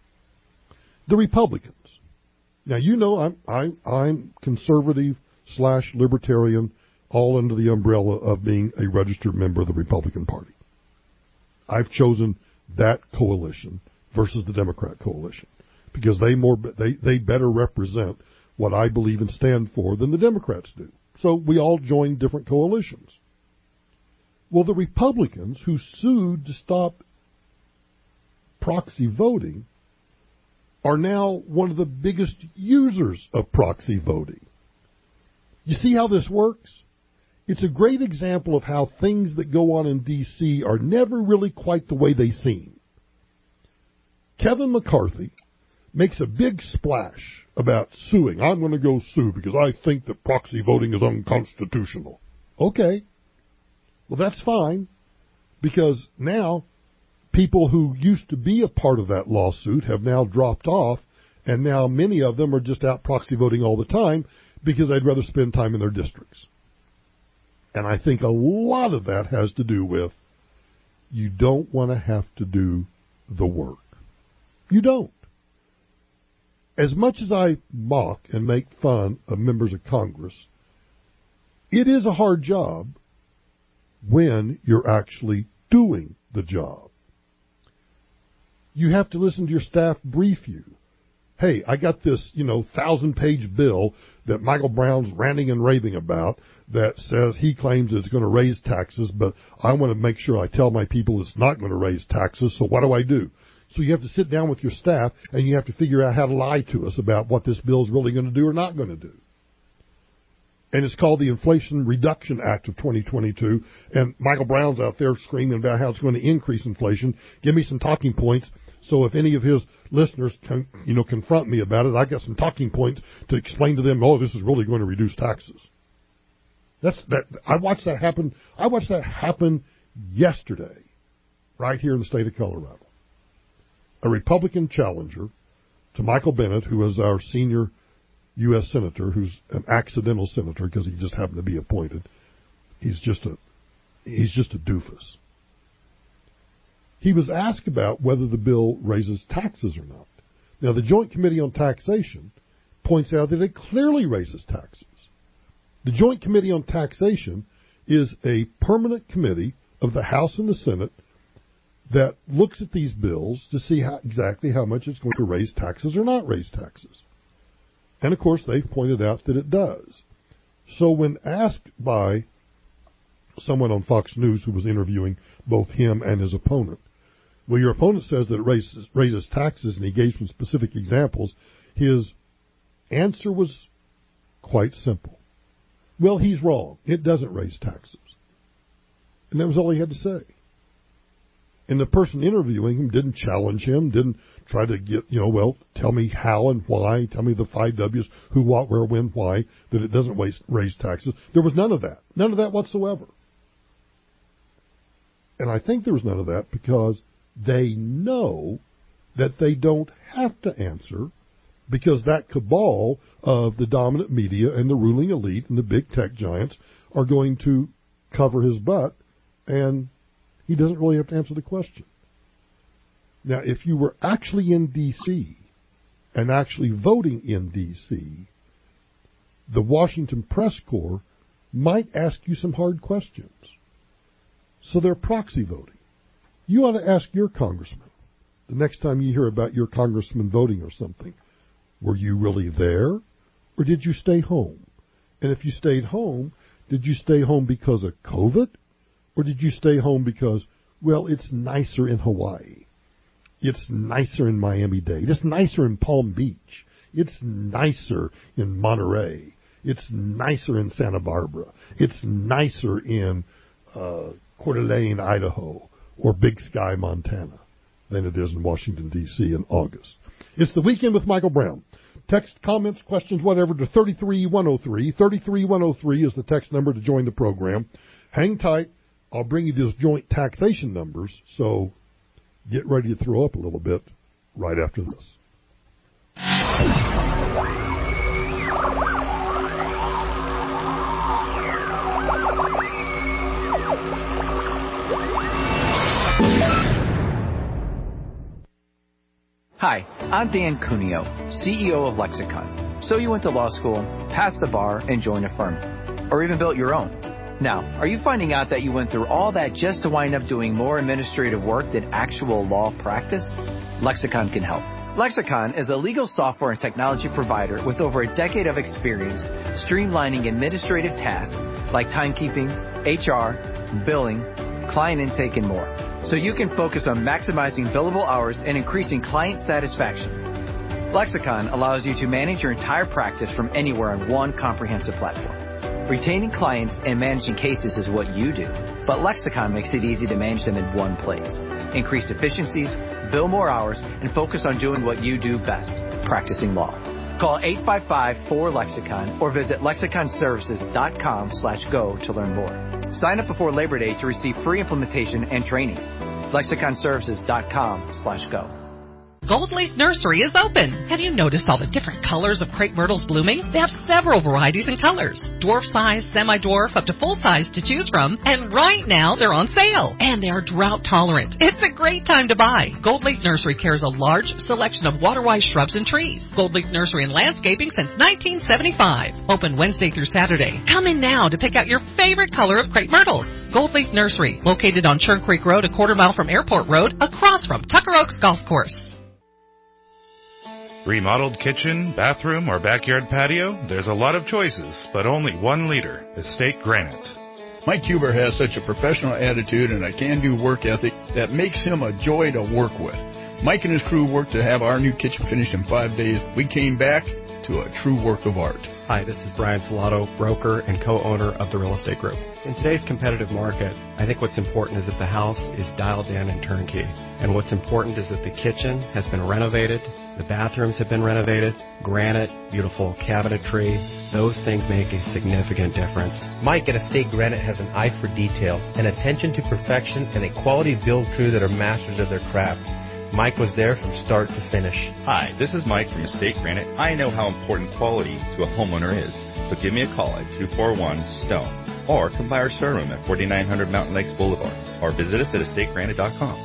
The Republicans. Now, you know I'm, I'm, I'm conservative slash libertarian, all under the umbrella of being a registered member of the Republican Party. I've chosen that coalition versus the Democrat coalition because they more they, they better represent what I believe and stand for than the Democrats do. So we all join different coalitions. Well, the Republicans who sued to stop proxy voting are now one of the biggest users of proxy voting. You see how this works? It's a great example of how things that go on in D C are never really quite the way they seem. Kevin McCarthy makes a big splash about suing. I'm going to go sue because I think that proxy voting is unconstitutional. Okay. Well, that's fine because now people who used to be a part of that lawsuit have now dropped off, and now many of them are just out proxy voting all the time because they'd rather spend time in their districts. And I think a lot of that has to do with you don't want to have to do the work. You don't. As much as I mock and make fun of members of Congress, it is a hard job when you're actually doing the job. You have to listen to your staff brief you. Hey, I got this, you know, thousand-page bill that Michael Brown's ranting and raving about that says he claims it's going to raise taxes, but I want to make sure I tell my people it's not going to raise taxes, so what do I do? So you have to sit down with your staff, and you have to figure out how to lie to us about what this bill is really going to do or not going to do. And it's called the Inflation Reduction Act of twenty twenty-two, and Michael Brown's out there screaming about how it's going to increase inflation. Give me some talking points, so if any of his listeners can, you know, confront me about it, I got some talking points to explain to them, oh, this is really going to reduce taxes. That's that. I watched that happen. I watched that happen yesterday, right here in the state of Colorado. A Republican challenger to Michael Bennet, who is our senior U S senator, who's an accidental senator because he just happened to be appointed. He's just a he's just a doofus. He was asked about whether the bill raises taxes or not. Now, the Joint Committee on Taxation points out that it clearly raises taxes. The Joint Committee on Taxation is a permanent committee of the House and the Senate that looks at these bills to see how, exactly how much it's going to raise taxes or not raise taxes. And, of course, they've pointed out that it does. So when asked by someone on Fox News who was interviewing both him and his opponent, well, your opponent says that it raises, raises taxes, and he gave some specific examples, his answer was quite simple. Well, he's wrong. It doesn't raise taxes. And that was all he had to say. And the person interviewing him didn't challenge him, didn't try to get, you know, well, tell me how and why, tell me the five W's, who, what, where, when, why, that it doesn't waste, raise taxes. There was none of that. None of that whatsoever. And I think there was none of that because they know that they don't have to answer, because that cabal of the dominant media and the ruling elite and the big tech giants are going to cover his butt, and he doesn't really have to answer the question. Now, if you were actually in D C and actually voting in D C, the Washington Press Corps might ask you some hard questions. So they're proxy voting. You ought to ask your congressman the next time you hear about your congressman voting or something, were you really there, or did you stay home? And if you stayed home, did you stay home because of COVID, or did you stay home because, well, it's nicer in Hawaii? It's nicer in Miami-Dade. It's nicer in Palm Beach. It's nicer in Monterey. It's nicer in Santa Barbara. It's nicer in uh, Coeur d'Alene, Idaho, or Big Sky, Montana, than it is in Washington, D C in August. It's the Weekend with Michael Brown. Text, comments, questions, whatever, to thirty-three one oh three. thirty-three one oh three is the text number to join the program. Hang tight. I'll bring you those joint taxation numbers, so get ready to throw up a little bit right after this. Hi, I'm Dan Cuneo, C E O of Lexicon. So you went to law school, passed the bar, and joined a firm, or even built your own. Now, are you finding out that you went through all that just to wind up doing more administrative work than actual law practice? Lexicon can help. Lexicon is a legal software and technology provider with over a decade of experience streamlining administrative tasks like timekeeping, H R, billing, client intake, and more, so you can focus on maximizing billable hours and increasing client satisfaction. Lexicon allows you to manage your entire practice from anywhere on one comprehensive platform. Retaining clients and managing cases is what you do, but Lexicon makes it easy to manage them in one place. Increase efficiencies, bill more hours, and focus on doing what you do best, practicing law. Call eight five five, four, Lexicon or visit lexiconservices.com slash go to learn more. Sign up before Labor Day to receive free implementation and training. lexiconservices.com slash go. Gold Leaf Nursery is open. Have you noticed all the different colors of crepe myrtles blooming? They have several varieties and colors. Dwarf size, semi-dwarf, up to full size to choose from. And right now, they're on sale. And they are drought tolerant. It's a great time to buy. Gold Leaf Nursery carries a large selection of water-wise shrubs and trees. Gold Leaf Nursery and Landscaping since nineteen seventy-five. Open Wednesday through Saturday. Come in now to pick out your favorite color of crepe myrtles. Gold Leaf Nursery, located on Churn Creek Road, a quarter mile from Airport Road, across from Tucker Oaks Golf Course. Remodeled kitchen, bathroom, or backyard patio? There's a lot of choices, but only one leader, Estate Granite. Mike Huber has such a professional attitude and a can-do work ethic that makes him a joy to work with. Mike and his crew worked to have our new kitchen finished in five days. We came back to a true work of art. Hi, this is Brian Filato, broker and co-owner of the Real Estate Group. In today's competitive market, I think what's important is that the house is dialed in and turnkey. And what's important is that the kitchen has been renovated, the bathrooms have been renovated, granite, beautiful cabinetry. Those things make a significant difference. Mike at Estate Granite has an eye for detail, an attention to perfection, and a quality build crew that are masters of their craft. Mike was there from start to finish. Hi, this is Mike from Estate Granite. I know how important quality to a homeowner is, so give me a call at two four one, STONE or come by our showroom at forty-nine hundred Mountain Lakes Boulevard or visit us at estate granite dot com.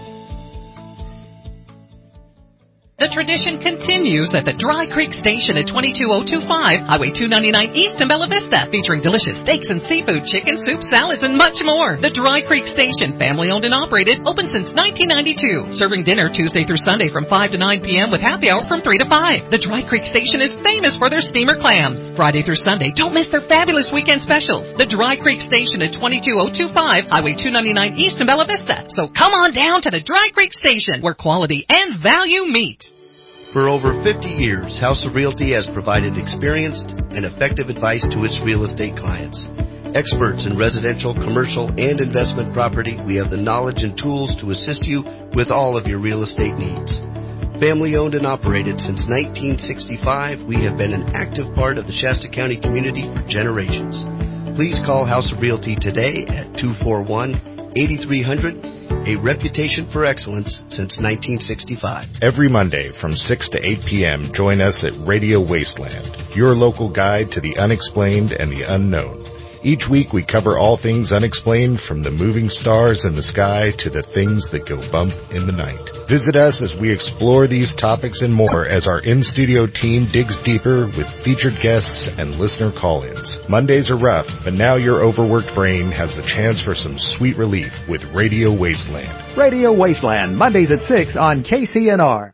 The tradition continues at the Dry Creek Station at twenty-two oh two five, Highway two ninety-nine East in Bella Vista, featuring delicious steaks and seafood, chicken, soup, salads, and much more. The Dry Creek Station, family-owned and operated, open since nineteen ninety-two, serving dinner Tuesday through Sunday from five to nine p.m. with happy hour from three to five. The Dry Creek Station is famous for their steamer clams. Friday through Sunday, don't miss their fabulous weekend specials. The Dry Creek Station at twenty-two oh two five, Highway two ninety-nine East in Bella Vista. So come on down to the Dry Creek Station, where quality and value meet. For over fifty years, House of Realty has provided experienced and effective advice to its real estate clients. Experts in residential, commercial, and investment property, we have the knowledge and tools to assist you with all of your real estate needs. Family owned and operated since nineteen sixty-five, we have been an active part of the Shasta County community for generations. Please call House of Realty today at two four one, eight three zero zero, a reputation for excellence since nineteen sixty-five. Every Monday from six to eight p.m., join us at Radio Wasteland, your local guide to the unexplained and the unknown. Each week we cover all things unexplained, from the moving stars in the sky to the things that go bump in the night. Visit us as we explore these topics and more as our in-studio team digs deeper with featured guests and listener call-ins. Mondays are rough, but now your overworked brain has the chance for some sweet relief with Radio Wasteland. Radio Wasteland, Mondays at six on K C N R.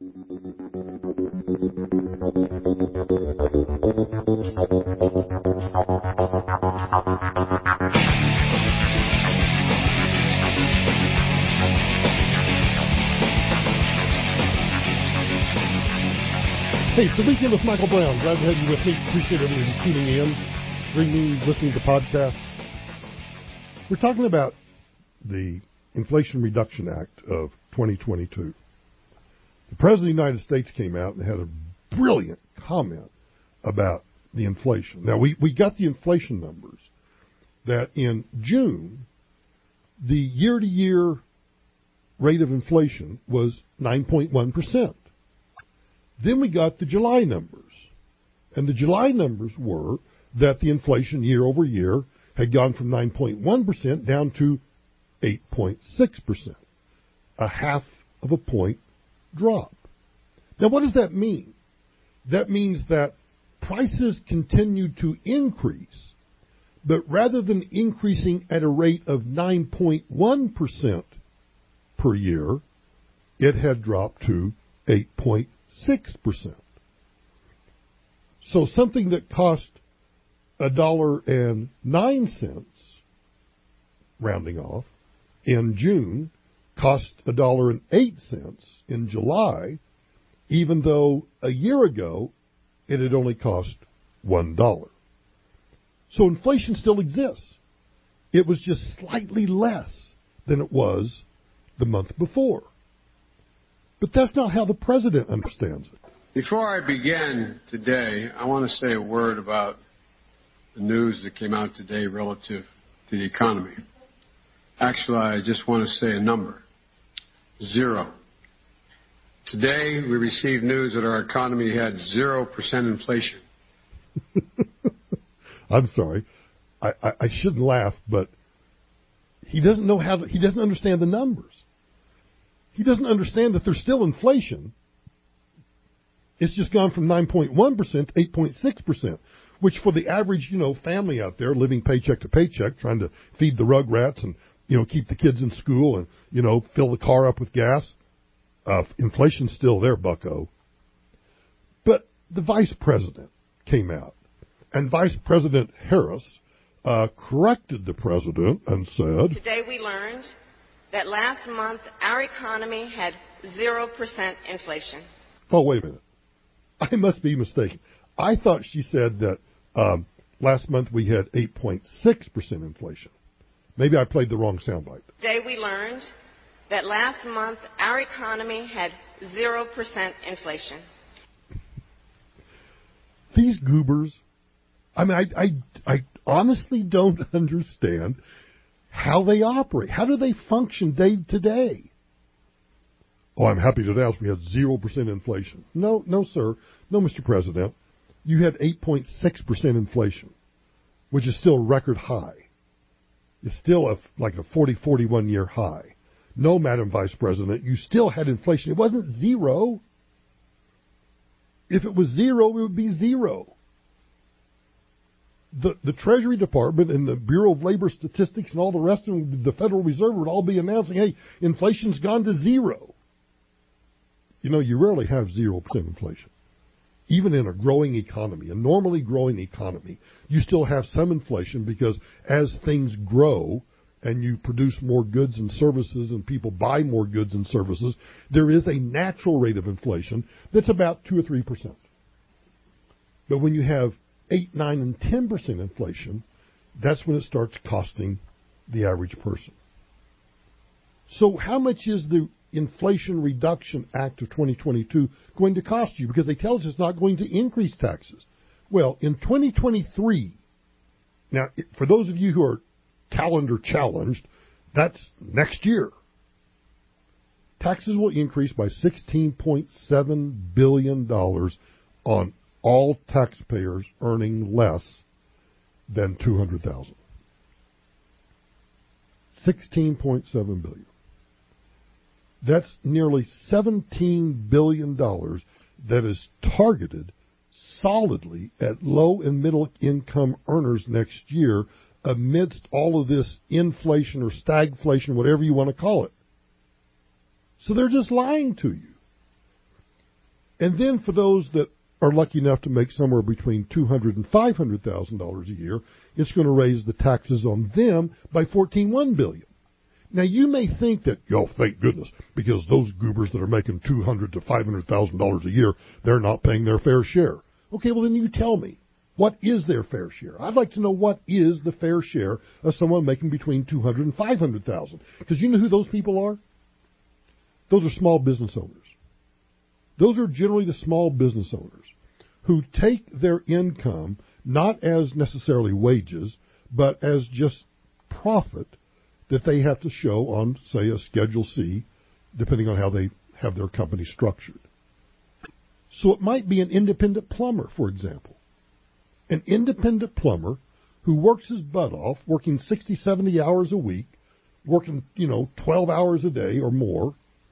Hey, it's the Weekend with Michael Brown. Glad to have you with me. Appreciate everyone tuning in, streaming, listening to podcasts. We're talking about the Inflation Reduction Act of twenty twenty-two. The President of the United States came out and had a brilliant comment about the inflation. Now, we, we got the inflation numbers that in June, the year-to-year rate of inflation was nine point one percent. Then we got the July numbers, and the July numbers were that the inflation year over year had gone from nine point one percent down to eight point six percent, a half of a point drop. Now, what does that mean? That means that prices continue to increase, but rather than increasing at a rate of nine point one percent per year, it had dropped to eight point six percent. So something that cost a dollar and nine cents, rounding off, in June, cost a dollar and eight cents in July, even though a year ago it had only cost one dollar. So inflation still exists. It was just slightly less than it was the month before. But that's not how the president understands it. Before I begin today, I want to say a word about the news that came out today relative to the economy. Actually, I just want to say a number. Zero. Today, we received news that our economy had zero percent inflation. I'm sorry. I, I, I shouldn't laugh, but he doesn't know how to, he doesn't understand the numbers. He doesn't understand that there's still inflation. It's just gone from nine point one percent to eight point six percent, which for the average, you know, family out there living paycheck to paycheck, trying to feed the rugrats and, you know, keep the kids in school and, you know, fill the car up with gas, uh, inflation's still there, bucko. But the vice president came out, and Vice President Harris uh, corrected the president and said, "Today we learned that last month our economy had zero percent inflation." Oh, wait a minute. I must be mistaken. I thought she said that um, last month we had eight point six percent inflation. Maybe I played the wrong soundbite. Today we learned that last month our economy had zero percent inflation. These goobers, I mean, I, I, I honestly don't understand how they operate. How do they function day to day? Oh, I'm happy to announce we had zero percent inflation. No, no, sir. No, Mister President. You had eight point six percent inflation, which is still record high. It's still a, like a forty, forty-one year high. No, Madam Vice President, you still had inflation. It wasn't zero. If it was zero, it would be zero. The, the Treasury Department and the Bureau of Labor Statistics and all the rest of them, the Federal Reserve would all be announcing, hey, inflation's gone to zero. You know, you rarely have zero percent inflation. Even in a growing economy, a normally growing economy, you still have some inflation because as things grow and you produce more goods and services and people buy more goods and services, there is a natural rate of inflation that's about two or three percent. But when you have eight, nine, and ten percent inflation, that's when it starts costing the average person. So how much is the Inflation Reduction Act of twenty twenty-two going to cost you? Because they tell us it's not going to increase taxes. Well, in twenty twenty-three, now, for those of you who are calendar challenged, that's next year. Taxes will increase by sixteen point seven billion dollars on all taxpayers earning less than two hundred thousand dollars. sixteen point seven billion dollars. That's nearly seventeen billion dollars that is targeted solidly at low and middle income earners next year amidst all of this inflation or stagflation, whatever you want to call it. So they're just lying to you. And then for those that are lucky enough to make somewhere between two hundred thousand dollars and five hundred thousand dollars a year, it's going to raise the taxes on them by fourteen point one billion dollars. Now, you may think that, oh, thank goodness, because those goobers that are making two hundred thousand to five hundred thousand dollars a year, they're not paying their fair share. Okay, well, then you tell me, what is their fair share? I'd like to know what is the fair share of someone making between two hundred thousand dollars and five hundred thousand dollars. Because you know who those people are? Those are small business owners. Those are generally the small business owners who take their income not as necessarily wages, but as just profit that they have to show on, say, a Schedule C, depending on how they have their company structured. So it might be an independent plumber, for example. An independent plumber who works his butt off, working sixty, seventy hours a week, working, you know, twelve hours a day or more,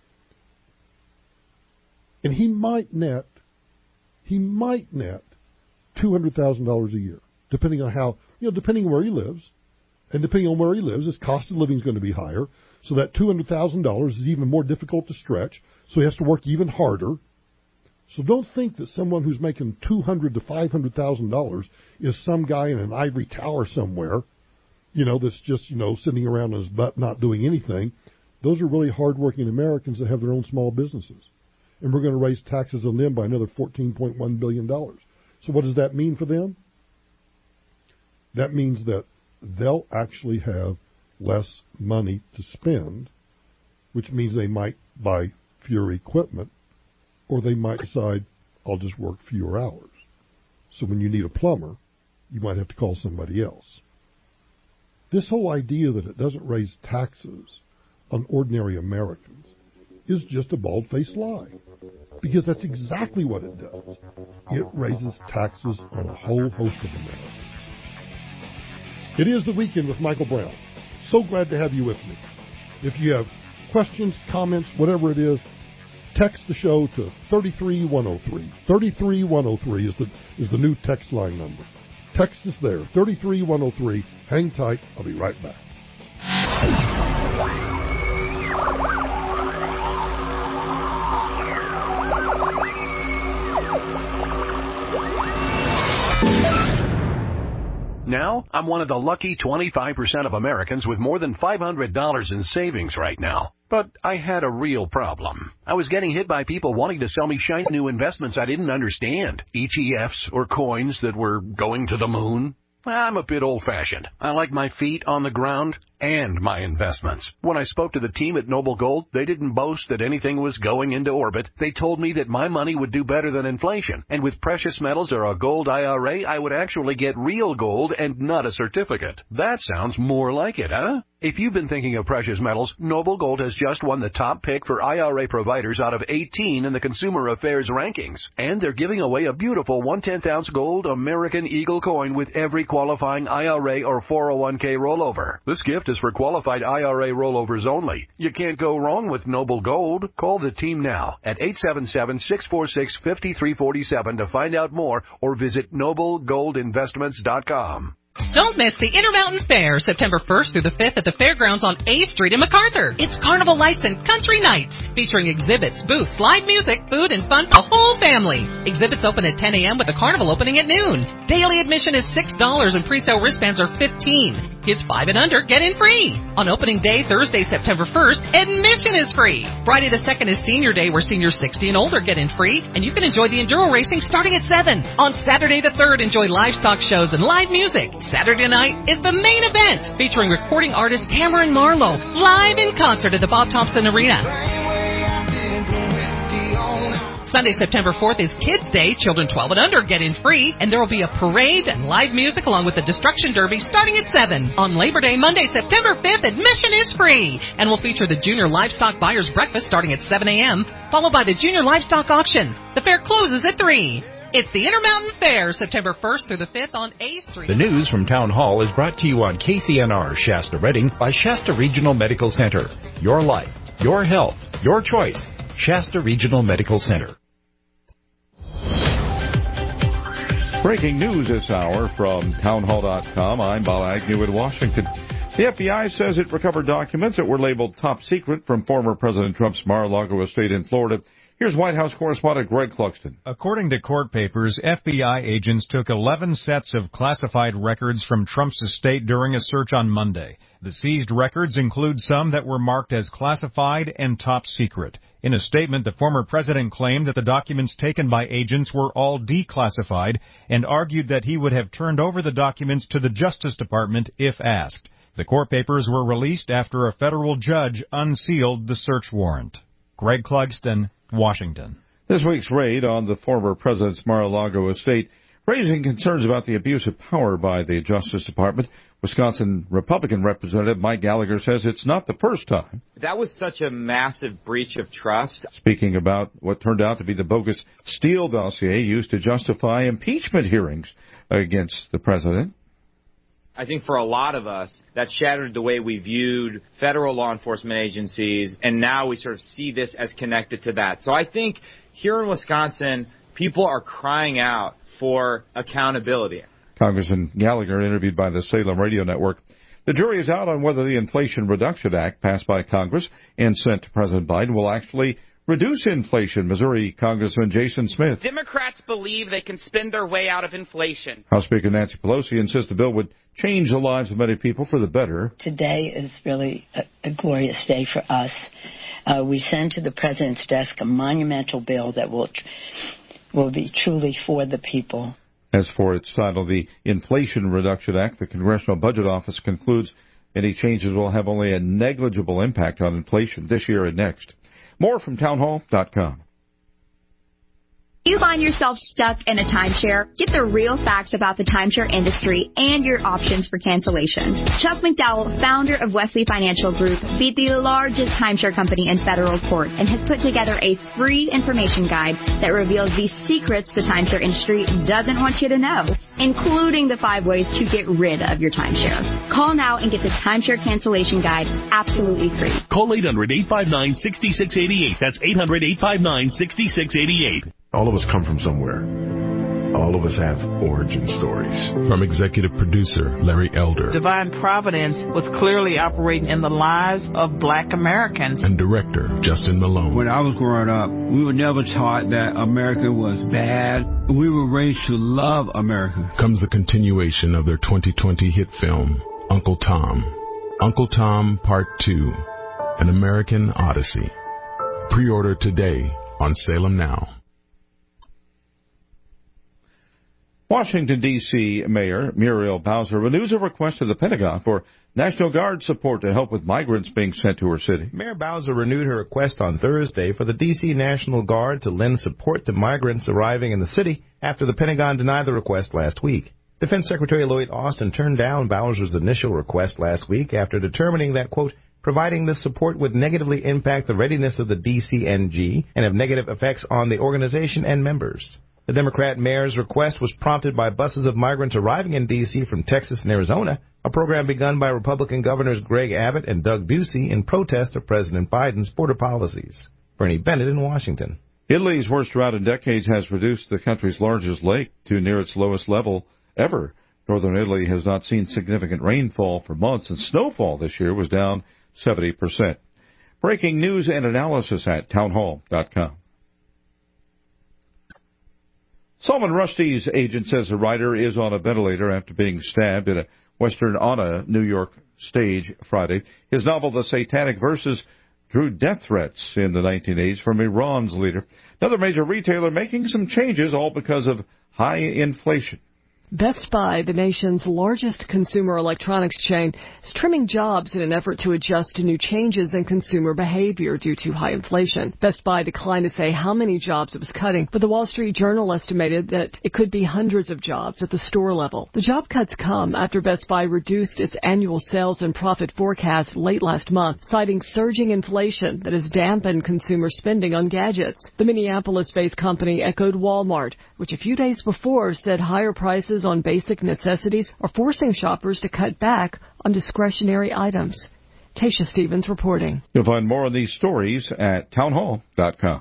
and he might net, he might net two hundred thousand dollars a year, depending on how, you know, depending on where he lives. And depending on where he lives, his cost of living is going to be higher. So that two hundred thousand dollars is even more difficult to stretch. So he has to work even harder. So don't think that someone who's making two hundred thousand to five hundred thousand dollars is some guy in an ivory tower somewhere, you know, that's just, you know, sitting around on his butt not doing anything. Those are really hardworking Americans that have their own small businesses. And we're going to raise taxes on them by another fourteen point one billion dollars. So what does that mean for them? That means that they'll actually have less money to spend, which means they might buy fewer equipment, or they might decide, I'll just work fewer hours. So when you need a plumber, you might have to call somebody else. This whole idea that it doesn't raise taxes on ordinary Americans is just a bald-faced lie, because that's exactly what it does. It raises taxes on a whole host of Americans. It is the Weekend with Michael Brown. So glad to have you with me. If you have questions, comments, whatever it is, text the show to thirty-three one oh three. thirty-three one oh three is the, is the new text line number. Text us there, thirty-three one oh three. Hang tight. I'll be right back. Now, I'm one of the lucky twenty-five percent of Americans with more than five hundred dollars in savings right now. But I had a real problem. I was getting hit by people wanting to sell me shiny new investments I didn't understand. E T Fs or coins that were going to the moon. I'm a bit old-fashioned. I like my feet on the ground and my investments. When I spoke to the team at Noble Gold, they didn't boast that anything was going into orbit. They told me that my money would do better than inflation. And with precious metals or a gold I R A, I would actually get real gold and not a certificate. That sounds more like it, huh? If you've been thinking of precious metals, Noble Gold has just won the top pick for I R A providers out of eighteen in the Consumer Affairs rankings. And they're giving away a beautiful one tenth ounce gold American Eagle coin with every qualifying I R A or four oh one k rollover. This gift is for qualified I R A rollovers only. You can't go wrong with Noble Gold. Call the team now at eight seven seven, six four six, five three four seven to find out more or visit noble gold investments dot com. Don't miss the Intermountain Fair, September first through the fifth at the Fairgrounds on A Street in MacArthur. It's Carnival Lights and Country Nights, featuring exhibits, booths, live music, food, and fun for the whole family. Exhibits open at ten a.m. with the carnival opening at noon. Daily admission is six dollars and pre-sale wristbands are fifteen dollars. Kids five and under get in free. On opening day, Thursday, September first, admission is free. Friday the second is Senior Day, where seniors sixty and older get in free, and you can enjoy the Enduro racing starting at seven. On Saturday the third, enjoy livestock shows and live music. Saturday night is the main event, featuring recording artist Cameron Marlowe, live in concert at the Bob Thompson Arena. Sunday, September fourth is Kids Day. Children twelve and under get in free, and there will be a parade and live music along with the Destruction Derby starting at seven. On Labor Day, Monday, September fifth, admission is free and will feature the Junior Livestock Buyers Breakfast starting at seven a.m., followed by the Junior Livestock Auction. The fair closes at three. It's the Intermountain Fair, September first through the fifth on A Street. The news from Town Hall is brought to you on K C N R Shasta Redding by Shasta Regional Medical Center. Your life, your health, your choice. Shasta Regional Medical Center. Breaking news this hour from townhall dot com. I'm Bob Agnew in Washington. The F B I says it recovered documents that were labeled top secret from former President Trump's Mar-a-Lago estate in Florida. Here's White House correspondent Greg Clugston. According to court papers, F B I agents took eleven sets of classified records from Trump's estate during a search on Monday. The seized records include some that were marked as classified and top secret. In a statement, the former president claimed that the documents taken by agents were all declassified and argued that he would have turned over the documents to the Justice Department if asked. The court papers were released after a federal judge unsealed the search warrant. Greg Clugston, Washington. This week's raid on the former president's Mar-a-Lago estate raising concerns about the abuse of power by the Justice Department. Wisconsin Republican Representative Mike Gallagher says it's not the first time. That was such a massive breach of trust. Speaking about what turned out to be the bogus Steele dossier used to justify impeachment hearings against the president. I think for a lot of us, that shattered the way we viewed federal law enforcement agencies, and now we sort of see this as connected to that. So I think here in Wisconsin, people are crying out for accountability. Congressman Gallagher interviewed by the Salem Radio Network. The jury is out on whether the Inflation Reduction Act passed by Congress and sent to President Biden will actually reduce inflation. Missouri Congressman Jason Smith. Democrats believe they can spend their way out of inflation. House Speaker Nancy Pelosi insists the bill would change the lives of many people for the better. Today is really a, a glorious day for us. Uh, we send to the president's desk a monumental bill that will tr- will be truly for the people. As for its title, the Inflation Reduction Act, the Congressional Budget Office concludes any changes will have only a negligible impact on inflation this year and next. More from townhall dot com. You find yourself stuck in a timeshare? Get the real facts about the timeshare industry and your options for cancellation. Chuck McDowell, founder of Wesley Financial Group, beat the largest timeshare company in federal court and has put together a free information guide that reveals the secrets the timeshare industry doesn't want you to know, including the five ways to get rid of your timeshare. Call now and get this timeshare cancellation guide absolutely free. Call eight hundred, eight five nine, six six eight eight. That's eight hundred, eight five nine, six six eight eight. All of us come from somewhere. All of us have origin stories. From executive producer Larry Elder. Divine Providence was clearly operating in the lives of black Americans. And director Justin Malone. When I was growing up, we were never taught that America was bad. We were raised to love America. Comes the continuation of their twenty twenty hit film, Uncle Tom. Uncle Tom Part two, An American Odyssey. Pre-order today on Salem Now. Washington, D C. Mayor Muriel Bowser renews a request to the Pentagon for National Guard support to help with migrants being sent to her city. Mayor Bowser renewed her request on Thursday for the D C. National Guard to lend support to migrants arriving in the city after the Pentagon denied the request last week. Defense Secretary Lloyd Austin turned down Bowser's initial request last week after determining that, quote, providing this support would negatively impact the readiness of the D C N G and have negative effects on the organization and members. The Democrat mayor's request was prompted by buses of migrants arriving in D C from Texas and Arizona, a program begun by Republican governors Greg Abbott and Doug Ducey in protest of President Biden's border policies. Bernie Bennett in Washington. Italy's worst drought in decades has reduced the country's largest lake to near its lowest level ever. Northern Italy has not seen significant rainfall for months, and snowfall this year was down seventy percent. Breaking news and analysis at townhall dot com. Salman Rushdie's agent says the writer is on a ventilator after being stabbed at a Western Anna, New York stage Friday. His novel, The Satanic Verses, drew death threats in the nineteen eighties from Iran's leader. Another major retailer making some changes, all because of high inflation. Best Buy, the nation's largest consumer electronics chain, is trimming jobs in an effort to adjust to new changes in consumer behavior due to high inflation. Best Buy declined to say how many jobs it was cutting, but the Wall Street Journal estimated that it could be hundreds of jobs at the store level. The job cuts come after Best Buy reduced its annual sales and profit forecast late last month, citing surging inflation that has dampened consumer spending on gadgets. The Minneapolis-based company echoed Walmart, which a few days before said higher prices on basic necessities are forcing shoppers to cut back on discretionary items. Tasha Stevens reporting. You'll find more on these stories at townhall dot com.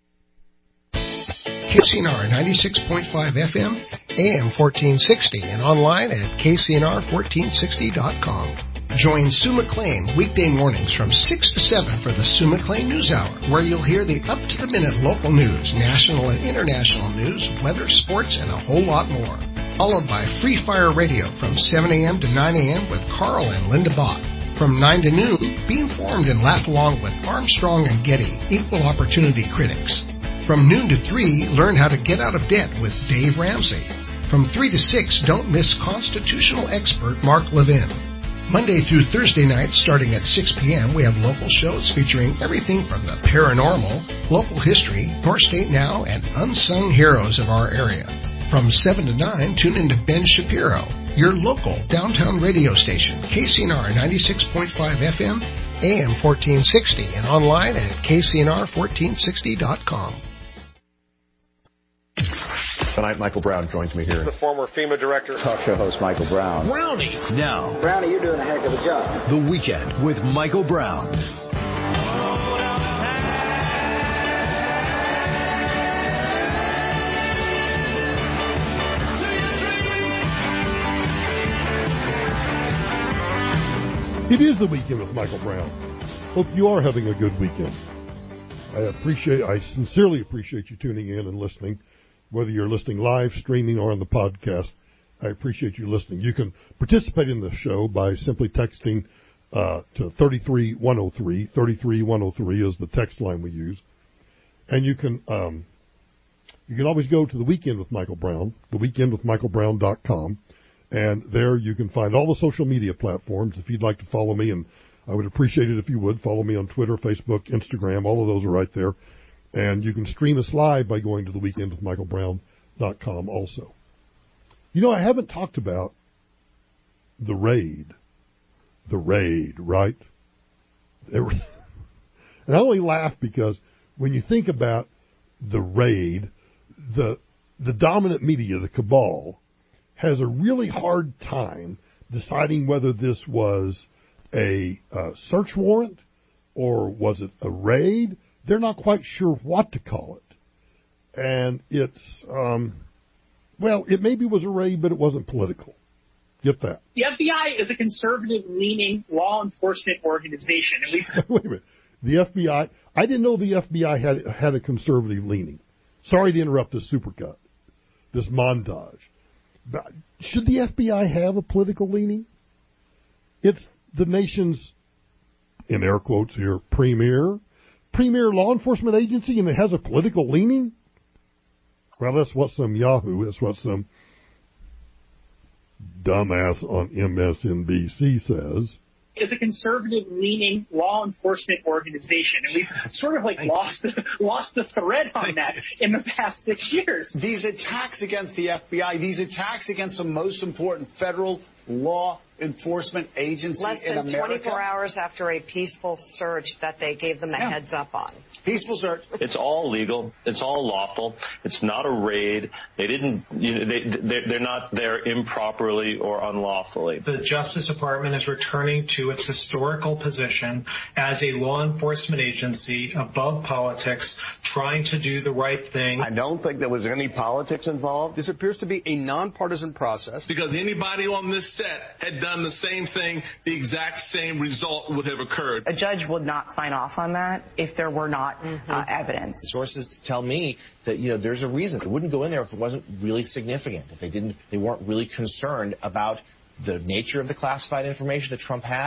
K C N R ninety-six point five F M, A M fourteen sixty, and online at K C N R fourteen sixty dot com. Join Sue McLean weekday mornings from six to seven for the Sue McLean News Hour, where you'll hear the up-to-the-minute local news, national and international news, weather, sports, and a whole lot more. Followed by Free Fire Radio from seven a.m. to nine a.m. with Carl and Linda Bott. From nine to noon, be informed and laugh along with Armstrong and Getty, equal opportunity critics. From noon to three, learn how to get out of debt with Dave Ramsey. From three to six, don't miss constitutional expert Mark Levin. Monday through Thursday nights, starting at six p.m., we have local shows featuring everything from the paranormal, local history, North State Now, and unsung heroes of our area. From seven to nine, tune in to Ben Shapiro, your local downtown radio station, K C N R ninety-six point five F M, A M fourteen sixty, and online at K C N R fourteen sixty dot com. Tonight, Michael Brown joins me here. The former FEMA director. Talk show host Michael Brown. Brownie. Now, Brownie, you're doing a heck of a job. The Weekend with Michael Brown. It is the Weekend with Michael Brown. Hope you are having a good weekend. I appreciate, I sincerely appreciate you tuning in and listening, whether you're listening live, streaming, or on the podcast. I appreciate you listening. You can participate in the show by simply texting uh, to thirty-three one oh three. thirty-three one oh three is the text line we use. And you can um, you can always go to the Weekend with Michael Brown, the weekend with michael brown dot com. And there you can find all the social media platforms. If you'd like to follow me, and I would appreciate it if you would, follow me on Twitter, Facebook, Instagram. All of those are right there. And you can stream us live by going to the weekend with michael brown dot com also. You know, I haven't talked about the raid. The raid, right? And I only laugh because when you think about the raid, the the dominant media, the cabal, has a really hard time deciding whether this was a uh, search warrant or was it a raid. They're not quite sure what to call it. And it's, um, well, it maybe was a raid, but it wasn't political. Get that? The F B I is a conservative-leaning law enforcement organization. And we Wait a minute. The F B I, I didn't know the F B I had had a conservative leaning. Sorry to interrupt this supercut, this montage. But should the F B I have a political leaning? It's the nation's, in air quotes here, premier, premier law enforcement agency, and it has a political leaning? Well, that's what some Yahoo, that's what some dumbass on M S N B C says. Is a conservative-leaning law enforcement organization, and we've sort of like lost the, lost the thread on that in the past six years. These attacks against the F B I, these attacks against the most important federal law enforcement agency Less in than America. twenty-four hours after a peaceful search that they gave them a Yeah. heads up on. Peaceful search. It's all legal. It's all lawful. It's not a raid. They didn't. You know, they they're, they're not there improperly or unlawfully. The Justice Department is returning to its historical position as a law enforcement agency above politics, trying to do the right thing. I don't think there was any politics involved. This appears to be a nonpartisan process. Because anybody on this set had done the same thing, the exact same result would have occurred. A judge would not sign off on that if there were not mm-hmm. uh, evidence. Sources tell me that, you know, there's a reason. They wouldn't go in there if it wasn't really significant, if they didn't, they weren't really concerned about the nature of the classified information that Trump had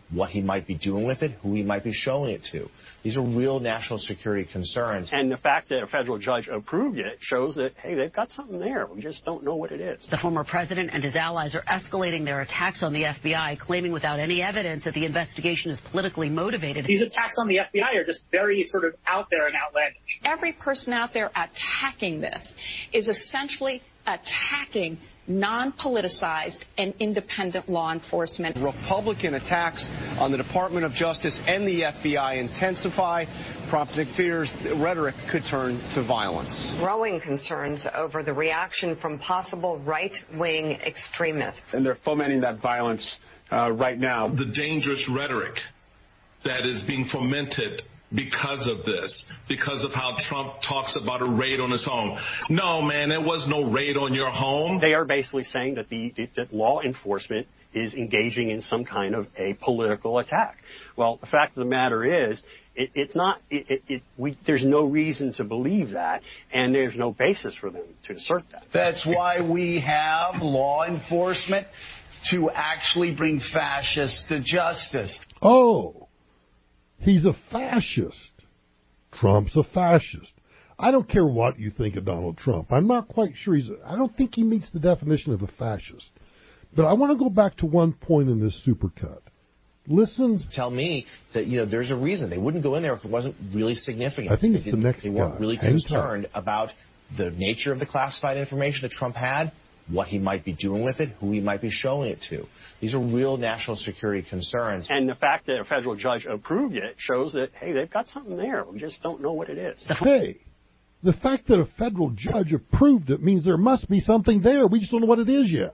what he might be doing with it, who he might be showing it to. These are real national security concerns. And the fact that a federal judge approved it shows that, hey, they've got something there. We just don't know what it is. The former president and his allies are escalating their attacks on the F B I, claiming without any evidence that the investigation is politically motivated. These attacks on the F B I are just very sort of out there and outlandish. Every person out there attacking this is essentially attacking non-politicized and independent law enforcement. Republican attacks on the Department of Justice and the F B I intensify, prompting fears that rhetoric could turn to violence. Growing concerns over the reaction from possible right-wing extremists. And they're fomenting that violence uh, right now. The dangerous rhetoric that is being fomented because of this, because of how Trump talks about a raid on his home. No, man, there was no raid on your home. They are basically saying that the that law enforcement is engaging in some kind of a political attack. Well, the fact of the matter is, it, it's not. It, it, it, we, there's no reason to believe that, and there's no basis for them to assert that. That's why we have law enforcement to actually bring fascists to justice. Oh. He's a fascist. Trump's a fascist. I don't care what you think of Donald Trump. I'm not quite sure he's... A, I don't think he meets the definition of a fascist. But I want to go back to one point in this supercut. Listen... Tell me that, you know, there's a reason. They wouldn't go in there if it wasn't really significant. I think it's they the next They weren't guy. really Hang concerned tight. about the nature of the classified information that Trump had, what he might be doing with it, who he might be showing it to. These are real national security concerns. And the fact that a federal judge approved it shows that, hey, they've got something there. We just don't know what it is. Hey, the fact that a federal judge approved it means there must be something there. We just don't know what it is yet.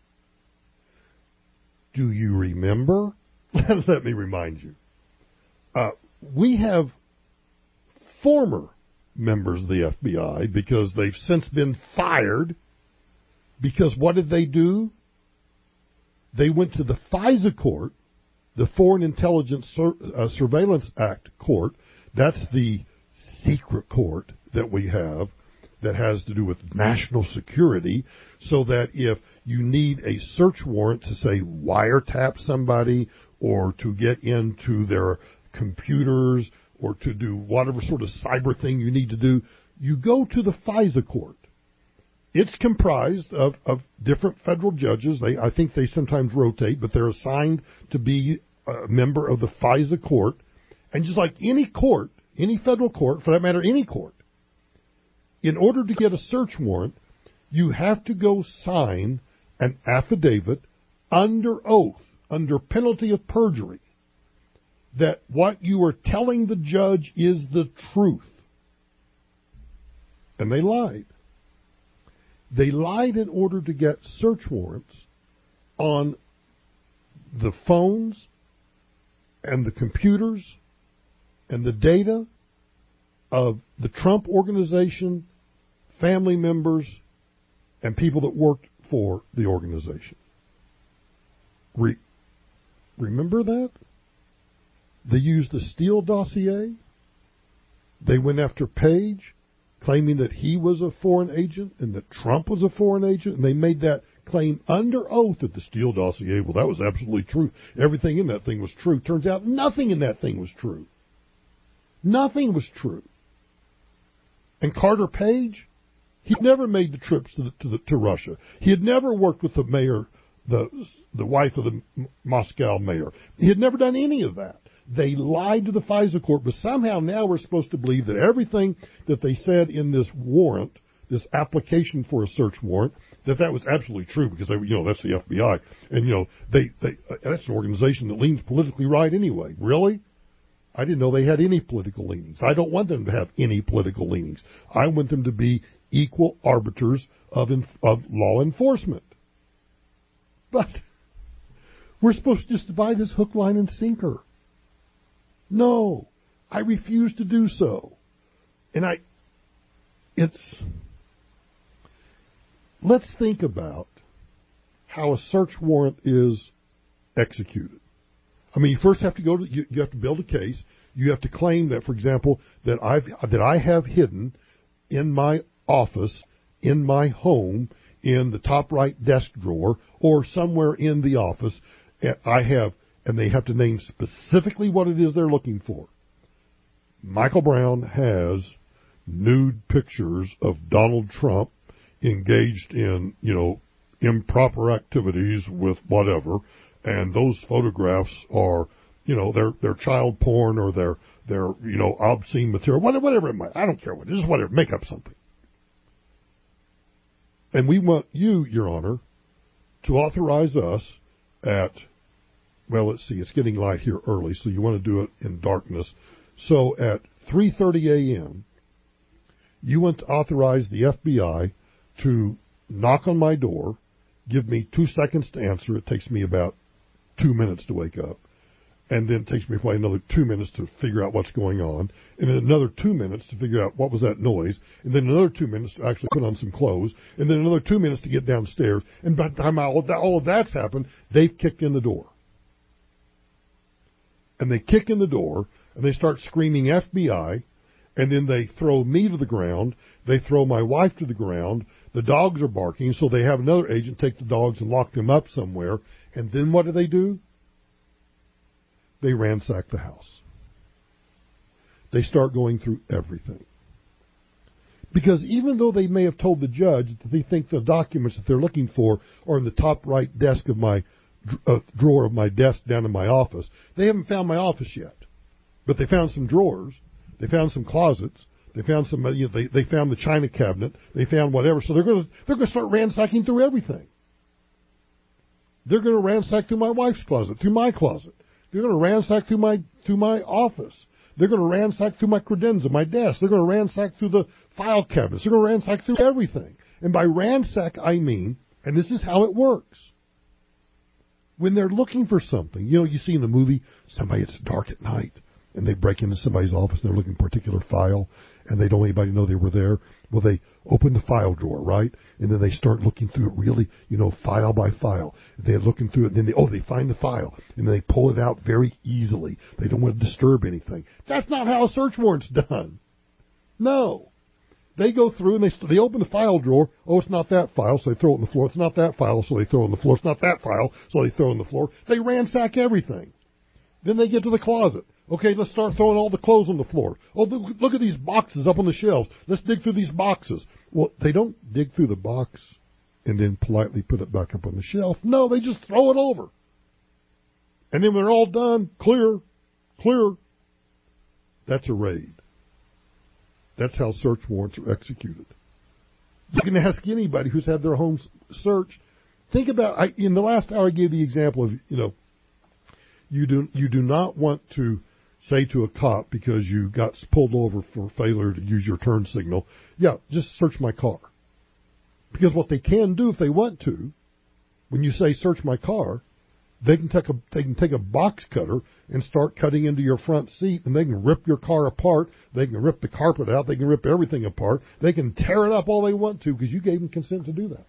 Do you remember? Let me remind you. Uh, we have former members of the F B I because they've since been fired. Because what did they do? They went to the FISA court, the Foreign Intelligence Sur- uh, Surveillance Act court. That's the secret court that we have that has to do with national security, so that if you need a search warrant to, say, wiretap somebody or to get into their computers or to do whatever sort of cyber thing you need to do, you go to the FISA court. It's comprised of, of different federal judges. They, I think they sometimes rotate, but they're assigned to be a member of the FISA court. And just like any court, any federal court, for that matter, any court, in order to get a search warrant, you have to go sign an affidavit under oath, under penalty of perjury, that what you are telling the judge is the truth. And they lied. They lied in order to get search warrants on the phones and the computers and the data of the Trump organization, family members, and people that worked for the organization. Re- remember that? They used the Steele dossier. They went after Page, claiming that he was a foreign agent and that Trump was a foreign agent, and they made that claim under oath that the Steele dossier, well, that was absolutely true. Everything in that thing was true. Turns out nothing in that thing was true. Nothing was true. And Carter Page, he never made the trips to the, to, the, to Russia. He had never worked with the mayor, the the wife of the M- Moscow mayor. He had never done any of that. They lied to the FISA court, but somehow now we're supposed to believe that everything that they said in this warrant, this application for a search warrant, that that was absolutely true because they, you know, that's the F B I, and you know, they, they uh, that's an organization that leans politically right anyway. Really? I didn't know they had any political leanings. I don't want them to have any political leanings. I want them to be equal arbiters of inf- of law enforcement. But we're supposed just to buy this hook, line, and sinker. No, I refuse to do so. And I, it's, let's think about how a search warrant is executed. I mean, you first have to go to, you, you have to build a case. You have to claim that, for example, that I've, that I have hidden in my office, in my home, in the top right desk drawer, or somewhere in the office, I have and they have to name specifically what it is they're looking for. Michael Brown has nude pictures of Donald Trump engaged in, you know, improper activities with whatever, and those photographs are, you know, they're they're child porn or they're they're you know obscene material, whatever, whatever it might. I don't care what it is, whatever. Make up something. And we want you, Your Honor, to authorize us at, well, let's see, it's getting light here early, so you want to do it in darkness. So at three thirty a.m., you want to authorize the F B I to knock on my door, give me two seconds to answer. It takes me about two minutes to wake up. And then it takes me probably another two minutes to figure out what's going on. And then another two minutes to figure out what was that noise. And then another two minutes to actually put on some clothes. And then another two minutes to get downstairs. And by the time all of, that, all of that's happened, they've kicked in the door. And they kick in the door, and they start screaming F B I. And then they throw me to the ground. They throw my wife to the ground. The dogs are barking, so they have another agent take the dogs and lock them up somewhere. And then what do they do? They ransack the house. They start going through everything. Because even though they may have told the judge that they think the documents that they're looking for are in the top right desk of my uh, drawer of my desk down in my office, they haven't found my office yet. But they found some drawers. They found some closets. They found some. You know, they they found the china cabinet. They found whatever. So they're going to they're going to start ransacking through everything. They're going to ransack through my wife's closet, through my closet. They're going to ransack through my through my office. They're going to ransack through my credenza, my desk. They're going to ransack through the file cabinets. They're going to ransack through everything. And by ransack, I mean, and this is how it works. When they're looking for something, you know, you see in the movie, somebody, it's dark at night, and they break into somebody's office, and they're looking for a particular file, and they don't want anybody to know they were there. Well, they open the file drawer, right? And then they start looking through it really, you know, file by file. They're looking through it, and then they, oh, they find the file, and then they pull it out very easily. They don't want to disturb anything. That's not how a search warrant's done. No. They go through, and they they open the file drawer. Oh, it's not that file, so they throw it on the floor. It's not that file, so they throw it on the floor. It's not that file, so they throw it on the floor. They ransack everything. Then they get to the closet. Okay, let's start throwing all the clothes on the floor. Oh, look at these boxes up on the shelves. Let's dig through these boxes. Well, they don't dig through the box and then politely put it back up on the shelf. No, they just throw it over. And then when they're all done, clear, clear, that's a raid. That's how search warrants are executed. You can ask anybody who's had their home searched. Think about, I, in the last hour I gave the example of, you know, you do, you do not want to say to a cop because you got pulled over for failure to use your turn signal, yeah, just search my car. Because what they can do if they want to, when you say search my car, they can take a they can take a box cutter and start cutting into your front seat, and they can rip your car apart. They can rip the carpet out. They can rip everything apart. They can tear it up all they want to because you gave them consent to do that.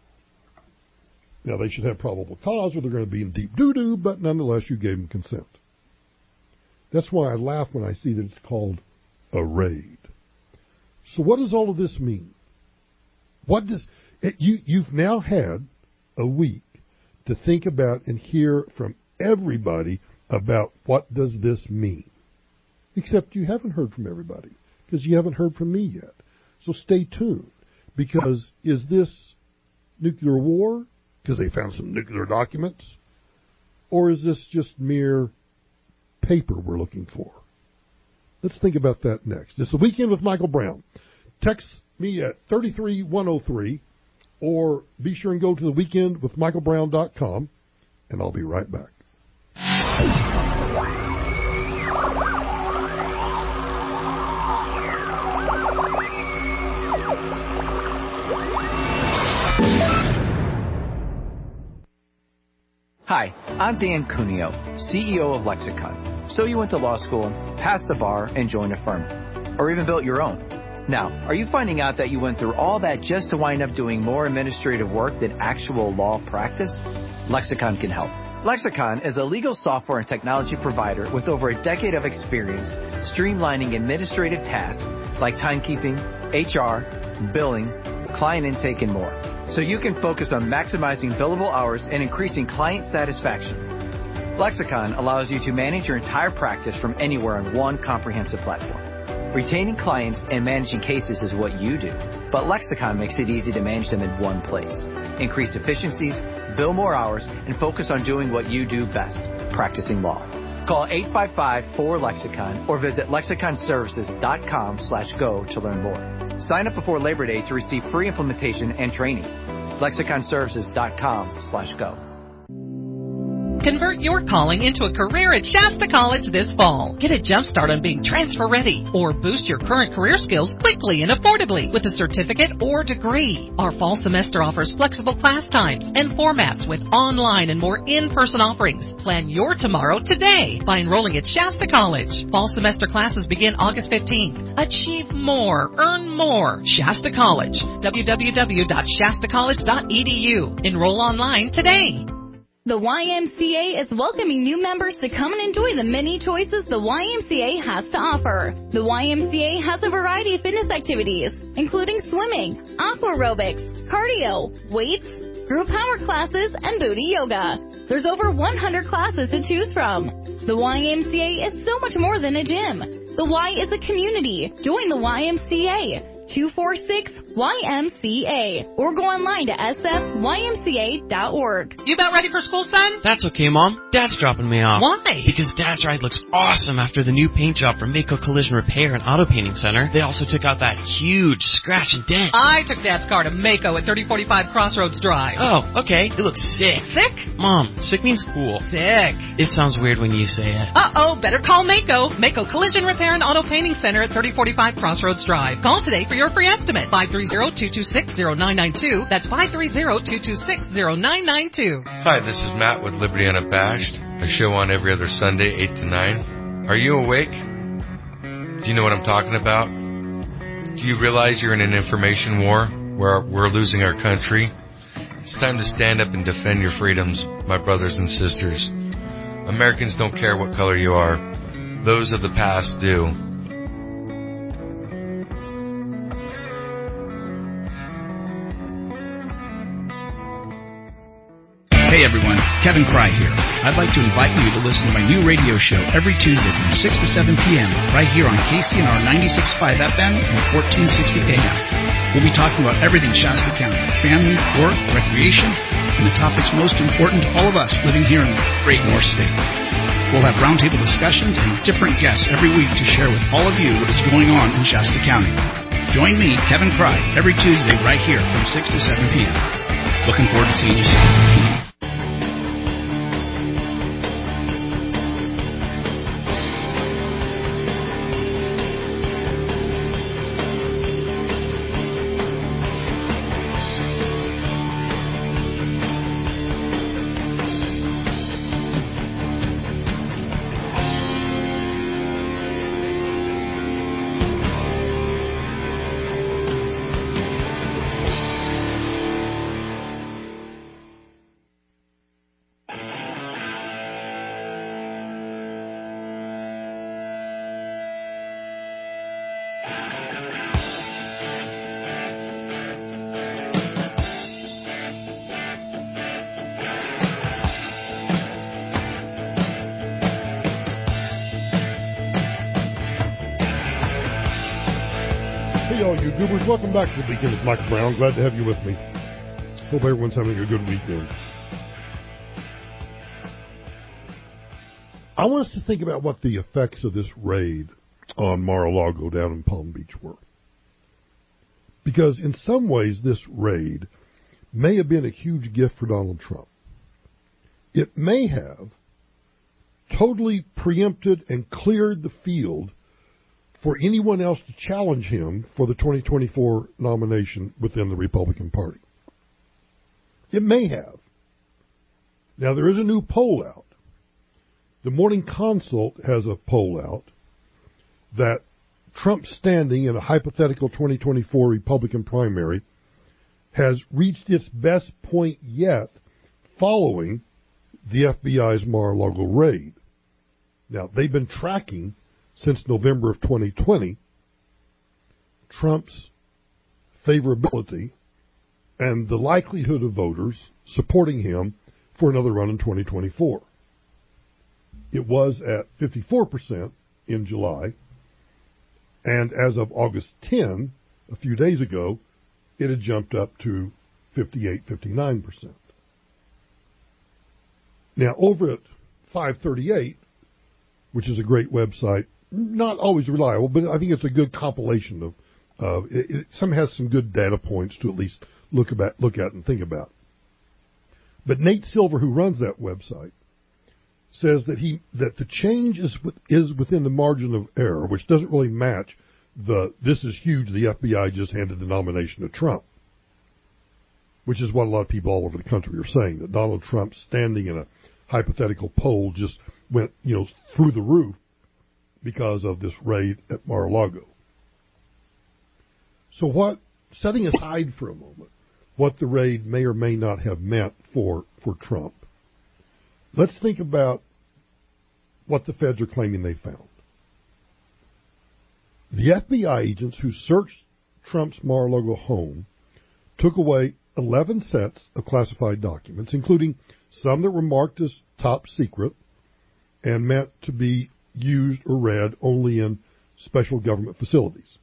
Now, they should have probable cause or they're going to be in deep doo-doo, but nonetheless, you gave them consent. That's why I laugh when I see that it's called a raid. So what does all of this mean? What does it, you, you've now had a week to think about and hear from everybody about what does this mean. Except you haven't heard from everybody because you haven't heard from me yet. So stay tuned, because is this nuclear war because they found some nuclear documents, or is this just mere paper we're looking for? Let's think about that next. It's The Weekend with Michael Brown. Text me at three three one oh three, or be sure and go to the weekend with michael brown dot com, and I'll be right back. Hi, I'm Dan Cuneo, C E O of Lexicon. So you went to law school, passed the bar, and joined a firm, or even built your own. Now, are you finding out that you went through all that just to wind up doing more administrative work than actual law practice? Lexicon can help. Lexicon is a legal software and technology provider with over a decade of experience streamlining administrative tasks like timekeeping, H R, billing, client intake, and more, so you can focus on maximizing billable hours and increasing client satisfaction. Lexicon allows you to manage your entire practice from anywhere on one comprehensive platform. Retaining clients and managing cases is what you do, but Lexicon makes it easy to manage them in one place. Increase efficiencies, bill more hours, and focus on doing what you do best, practicing law. Call eight five five, four, Lexicon or visit lexiconservices.com slash go to learn more. Sign up before Labor Day to receive free implementation and training. lexiconservices.com slash go. Convert your calling into a career at Shasta College this fall. Get a jump start on being transfer ready or boost your current career skills quickly and affordably with a certificate or degree. Our fall semester offers flexible class times and formats with online and more in-person offerings. Plan your tomorrow today by enrolling at Shasta College. Fall semester classes begin August fifteenth. Achieve more, earn more. Shasta College. w w w dot shasta college dot e d u. Enroll online today. The Y M C A is welcoming new members to come and enjoy the many choices the Y M C A has to offer. The Y M C A has a variety of fitness activities, including swimming, aqua aerobics, cardio, weights, group power classes, and booty yoga. There's over one hundred classes to choose from. The Y M C A is so much more than a gym. The Y is a community. Join the Y M C A. two four six Y M C A or go online to s f y m c a dot org. You about ready for school, son? That's okay, Mom. Dad's dropping me off. Why? Because Dad's ride looks awesome after the new paint job from Mako Collision Repair and Auto Painting Center. They also took out that huge scratch and dent. I took Dad's car to Mako at thirty forty-five Crossroads Drive. Oh, okay. It looks sick. Sick? Mom, sick means cool. Sick. It sounds weird when you say it. Uh-oh, better call Mako. Mako Collision Repair and Auto Painting Center at thirty forty-five Crossroads Drive. Call today for your free estimate. five three zero, two two six, zero nine nine two. That's five three zero, two two six, zero nine nine two. Hi, this is Matt with Liberty Unabashed, a show on every other Sunday, eight to nine. Are you awake? Do you know what I'm talking about? Do you realize you're in an information war where we're losing our country? It's time to stand up and defend your freedoms, my brothers and sisters. Americans don't care what color you are. Those of the past do. Hey everyone, Kevin Cry here. I'd like to invite you to listen to my new radio show every Tuesday from six to seven p.m. right here on K C N R ninety-six point five F M and fourteen sixty A M. We'll be talking about everything Shasta County, family, work, recreation, and the topics most important to all of us living here in the great North State. We'll have roundtable discussions and different guests every week to share with all of you what is going on in Shasta County. Join me, Kevin Cry, every Tuesday right here from six to seven p.m. Looking forward to seeing you soon. Goobers, welcome back to the Weekend with Michael Brown. Glad to have you with me. Hope everyone's having a good weekend. I want us to think about what the effects of this raid on Mar-a-Lago down in Palm Beach were. Because in some ways, this raid may have been a huge gift for Donald Trump. It may have totally preempted and cleared the field for anyone else to challenge him for the twenty twenty-four nomination within the Republican Party. It may have. Now, there is a new poll out. The Morning Consult has a poll out that Trump's standing in a hypothetical twenty twenty-four Republican primary has reached its best point yet following the F B I's Mar-a-Lago raid. Now, they've been tracking since November of twenty twenty, Trump's favorability and the likelihood of voters supporting him for another run in twenty twenty-four. It was at fifty-four percent in July, and as of August tenth, a few days ago, it had jumped up to fifty-eight, fifty-nine percent. Now, over at five thirty-eight, which is a great website, not always reliable, but I think it's a good compilation of, uh, it, it some has some good data points to at least look about, look at and think about. But Nate Silver, who runs that website, says that he that the change is with, is within the margin of error, which doesn't really match the this is huge. The F B I just handed the nomination to Trump, which is what a lot of people all over the country are saying, that Donald Trump standing in a hypothetical poll just went, you know, through the roof because of this raid at Mar-a-Lago. So what, setting aside for a moment what the raid may or may not have meant for, for Trump, let's think about what the feds are claiming they found. The F B I agents who searched Trump's Mar-a-Lago home took away eleven sets of classified documents, including some that were marked as top secret and meant to be used or read only in special government facilities,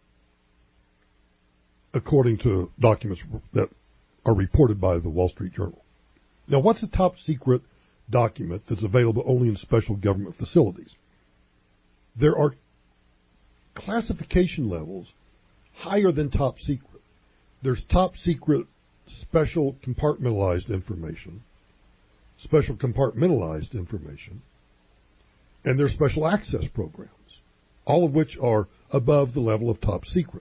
according to documents that are reported by the Wall Street Journal. Now, what's a top secret document that's available only in special government facilities? There are classification levels higher than top secret. There's top secret special compartmentalized information, special compartmentalized information, and there's special access programs, all of which are above the level of top secret.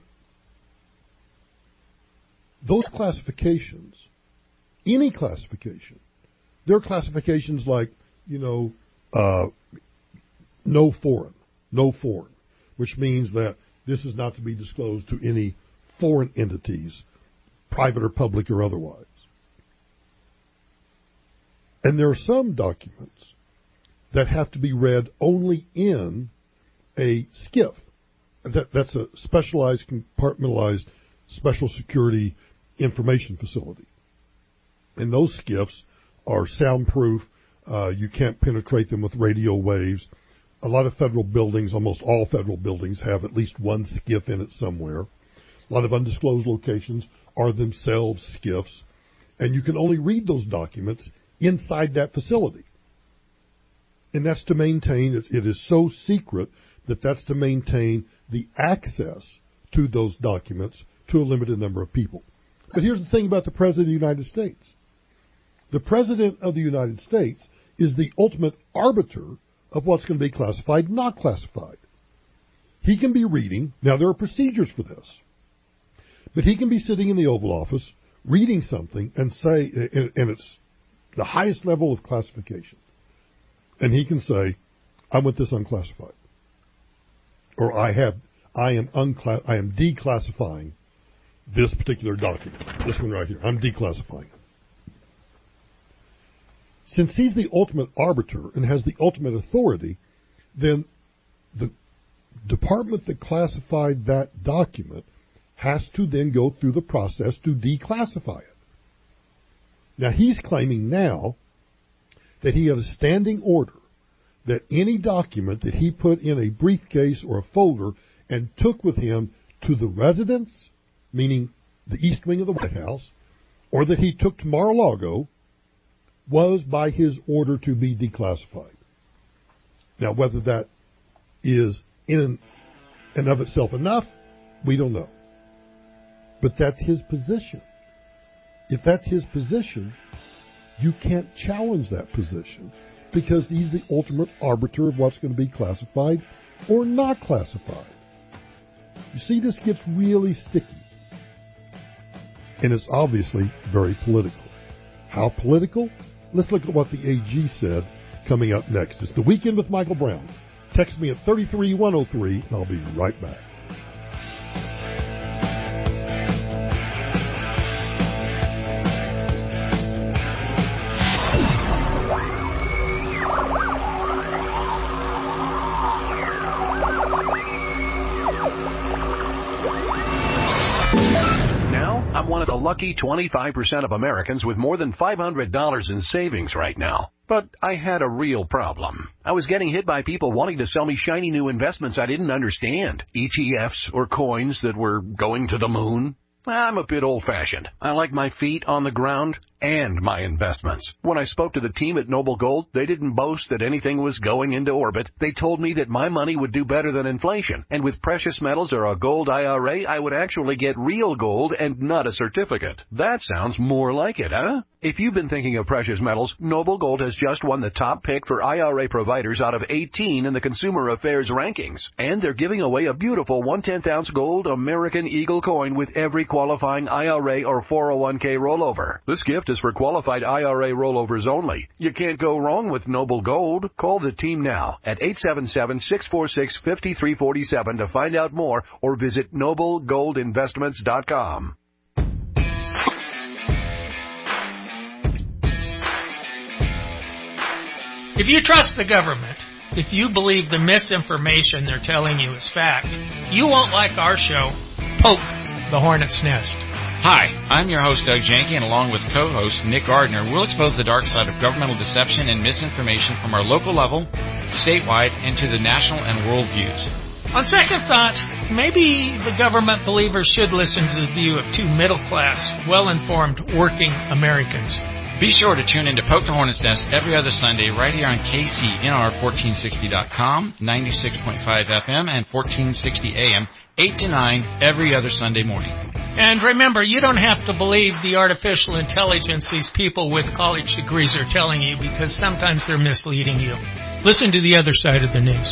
Those classifications, any classification, there are classifications like, you know, uh, no foreign, no foreign, which means that this is not to be disclosed to any foreign entities, private or public or otherwise. And there are some documents that have to be read only in a SCIF. That, that's a specialized, compartmentalized, special security information facility. And those SCIFs are soundproof. Uh, you can't penetrate them with radio waves. A lot of federal buildings, almost all federal buildings, have at least one SCIF in it somewhere. A lot of undisclosed locations are themselves SCIFs. And you can only read those documents inside that facility. And that's to maintain, it, it is so secret that that's to maintain the access to those documents to a limited number of people. But here's the thing about the President of the United States. The President of the United States is the ultimate arbiter of what's going to be classified, not classified. He can be reading, now there are procedures for this, but he can be sitting in the Oval Office reading something and say, and it's the highest level of classification, and he can say, I want this unclassified. Or I have, I am unclass, I am declassifying this particular document. This one right here. I'm declassifying it. Since he's the ultimate arbiter and has the ultimate authority, then the department that classified that document has to then go through the process to declassify it. Now, he's claiming now that he had a standing order that any document that he put in a briefcase or a folder and took with him to the residence, meaning the East Wing of the White House, or that he took to Mar-a-Lago, was by his order to be declassified. Now, whether that is in and of itself enough, we don't know. But that's his position. If that's his position, you can't challenge that position because he's the ultimate arbiter of what's going to be classified or not classified. You see, this gets really sticky. And it's obviously very political. How political? Let's look at what the A G said coming up next. It's The Weekend with Michael Brown. Text me at three three one oh three, and I'll be right back. I'm one of the lucky twenty-five percent of Americans with more than five hundred dollars in savings right now. But I had a real problem. I was getting hit by people wanting to sell me shiny new investments I didn't understand. E T Fs or coins that were going to the moon. I'm a bit old-fashioned. I like my feet on the ground and my investments. When I spoke to the team at Noble Gold, they didn't boast that anything was going into orbit. They told me that my money would do better than inflation, and with precious metals or a gold I R A, I would actually get real gold and not a certificate. That sounds more like it, huh? If you've been thinking of precious metals, Noble Gold has just won the top pick for I R A providers out of eighteen in the Consumer Affairs rankings. And they're giving away a beautiful one tenth ounce gold American Eagle coin with every qualifying I R A or four oh one k rollover. This gift is for qualified I R A rollovers only. You can't go wrong with Noble Gold. Call the team now at eight seven seven, six four six, five three four seven to find out more or visit noble gold investments dot com. If you trust the government, if you believe the misinformation they're telling you is fact, you won't like our show, Poke the Hornet's Nest. Hi, I'm your host, Doug Janke, and along with co-host Nick Gardner, we'll expose the dark side of governmental deception and misinformation from our local level, statewide, and to the national and world views. On second thought, maybe the government believers should listen to the view of two middle-class, well-informed, working Americans. Be sure to tune in to Poke the Hornet's Nest every other Sunday right here on K C N R fourteen sixty dot com, ninety-six point five F M, and fourteen sixty A M, eight to nine every other Sunday morning. And remember, you don't have to believe the artificial intelligence these people with college degrees are telling you, because sometimes they're misleading you. Listen to the other side of the news.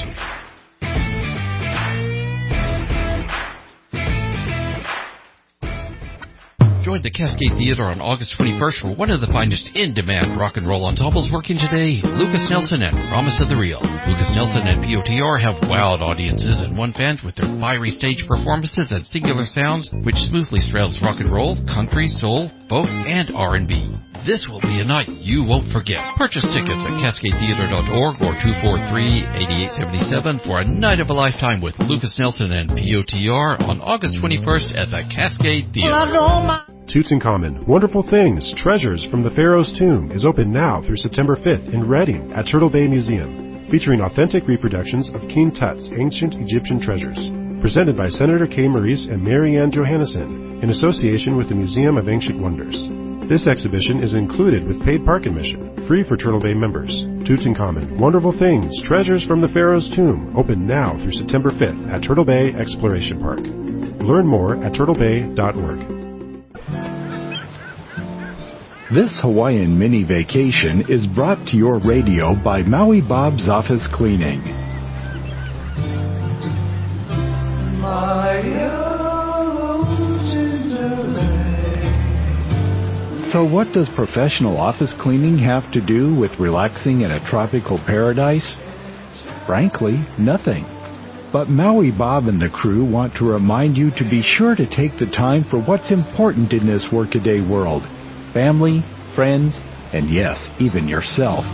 Join the Cascade Theater on August twenty-first for one of the finest in-demand rock and roll ensembles working today, Lucas Nelson and Promise of the Real. Lucas Nelson and P O T R have wowed audiences and won fans with their fiery stage performances and singular sounds, which smoothly straddles rock and roll, country, soul, folk, and R and B. This will be a night you won't forget. Purchase tickets at cascade theater dot org or two four three, eight eight seven seven for a night of a lifetime with Lucas Nelson and P O T R on August twenty-first at the Cascade Theater. Tutankhamun, Wonderful Things, Treasures from the Pharaoh's Tomb is open now through September fifth in Reading at Turtle Bay Museum, featuring authentic reproductions of King Tut's ancient Egyptian treasures. Presented by Senator Kay Maurice and Mary Ann Johannesson in association with the Museum of Ancient Wonders. This exhibition is included with paid park admission, free for Turtle Bay members. Tutankhamun, Wonderful Things, Treasures from the Pharaoh's Tomb, open now through September fifth at Turtle Bay Exploration Park. Learn more at turtle bay dot org. This Hawaiian mini vacation is brought to your radio by Maui Bob's Office Cleaning. So what does professional office cleaning have to do with relaxing in a tropical paradise? Frankly, nothing. But Maui Bob and the crew want to remind you to be sure to take the time for what's important in this workaday world. Family, friends, and yes, even yourself.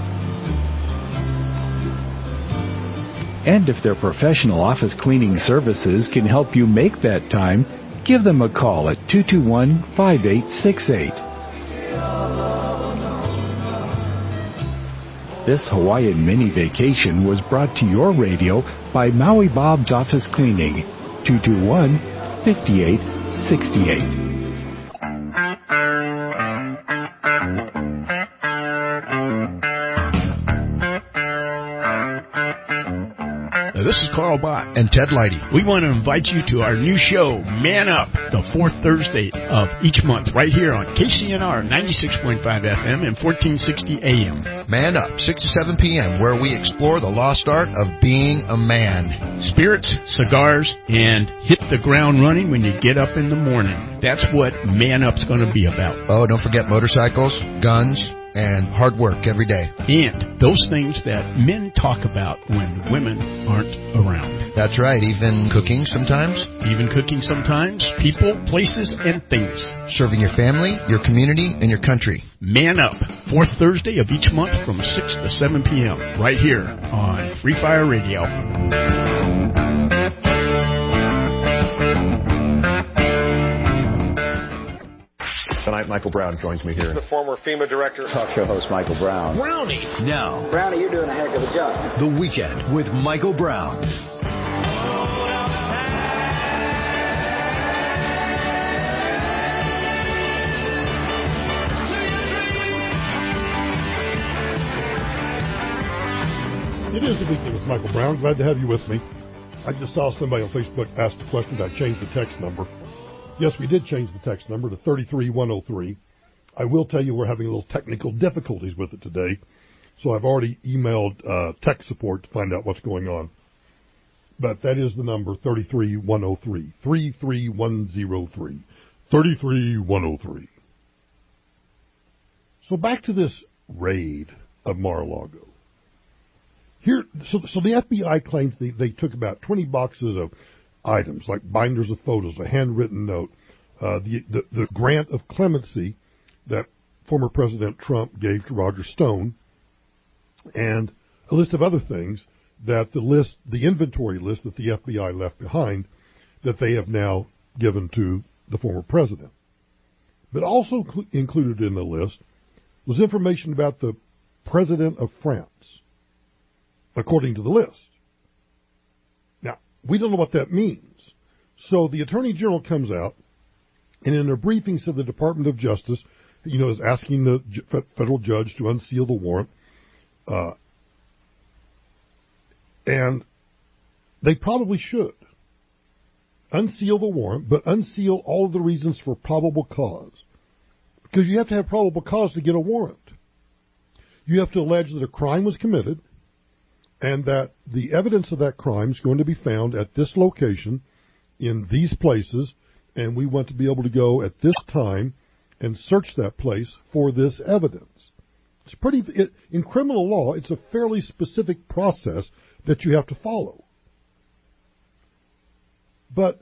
And if their professional office cleaning services can help you make that time, give them a call at two two one, five eight six eight. This Hawaiian mini vacation was brought to your radio by Maui Bob's Office Cleaning, two two one, five eight six eight. This is Carl Bott and Ted Leidy. We want to invite you to our new show, Man Up, the fourth Thursday of each month, right here on K C N R ninety-six point five F M and fourteen sixty A M. Man Up, six to seven P M, where we explore the lost art of being a man. Spirits, cigars, and hit the ground running when you get up in the morning. That's what Man Up's going to be about. Oh, don't forget motorcycles, guns, and hard work every day. And those things that men talk about when women aren't around. That's right. Even cooking sometimes. Even cooking sometimes. People, places, and things. Serving your family, your community, and your country. Man Up, fourth Thursday of each month from six to seven P M right here on Free Fire Radio. Tonight, Michael Brown joins me here. The former FEMA director. Talk show host Michael Brown. Brownie. Now. Brownie, you're doing a heck of a job. The Weekend with Michael Brown. It is the Weekend with Michael Brown. Glad to have you with me. I just saw somebody on Facebook ask the question, did I change the text number? Yes, we did change the text number to thirty-three one oh three. I will tell you we're having a little technical difficulties with it today, so I've already emailed uh, tech support to find out what's going on. But that is the number, thirty-three one oh three, three three one oh three, thirty-three one oh three. So back to this raid of Mar-a-Lago. Here, so, so the F B I claims they, they took about twenty boxes of items, like binders of photos, a handwritten note, uh, the, the, the grant of clemency that former President Trump gave to Roger Stone, and a list of other things that the list, the inventory list that the F B I left behind, that they have now given to the former president. But also cl- included in the list was information about the President of France, according to the list. Now, we don't know what that means. So the Attorney General comes out, and in a briefing said the Department of Justice, you know, is asking the j- federal judge to unseal the warrant. Uh, and they probably should. Unseal the warrant, but unseal all of the reasons for probable cause. Because you have to have probable cause to get a warrant. You have to allege that a crime was committed, and that the evidence of that crime is going to be found at this location, in these places, and we want to be able to go at this time and search that place for this evidence. It's pretty, it, in criminal law, it's a fairly specific process that you have to follow. But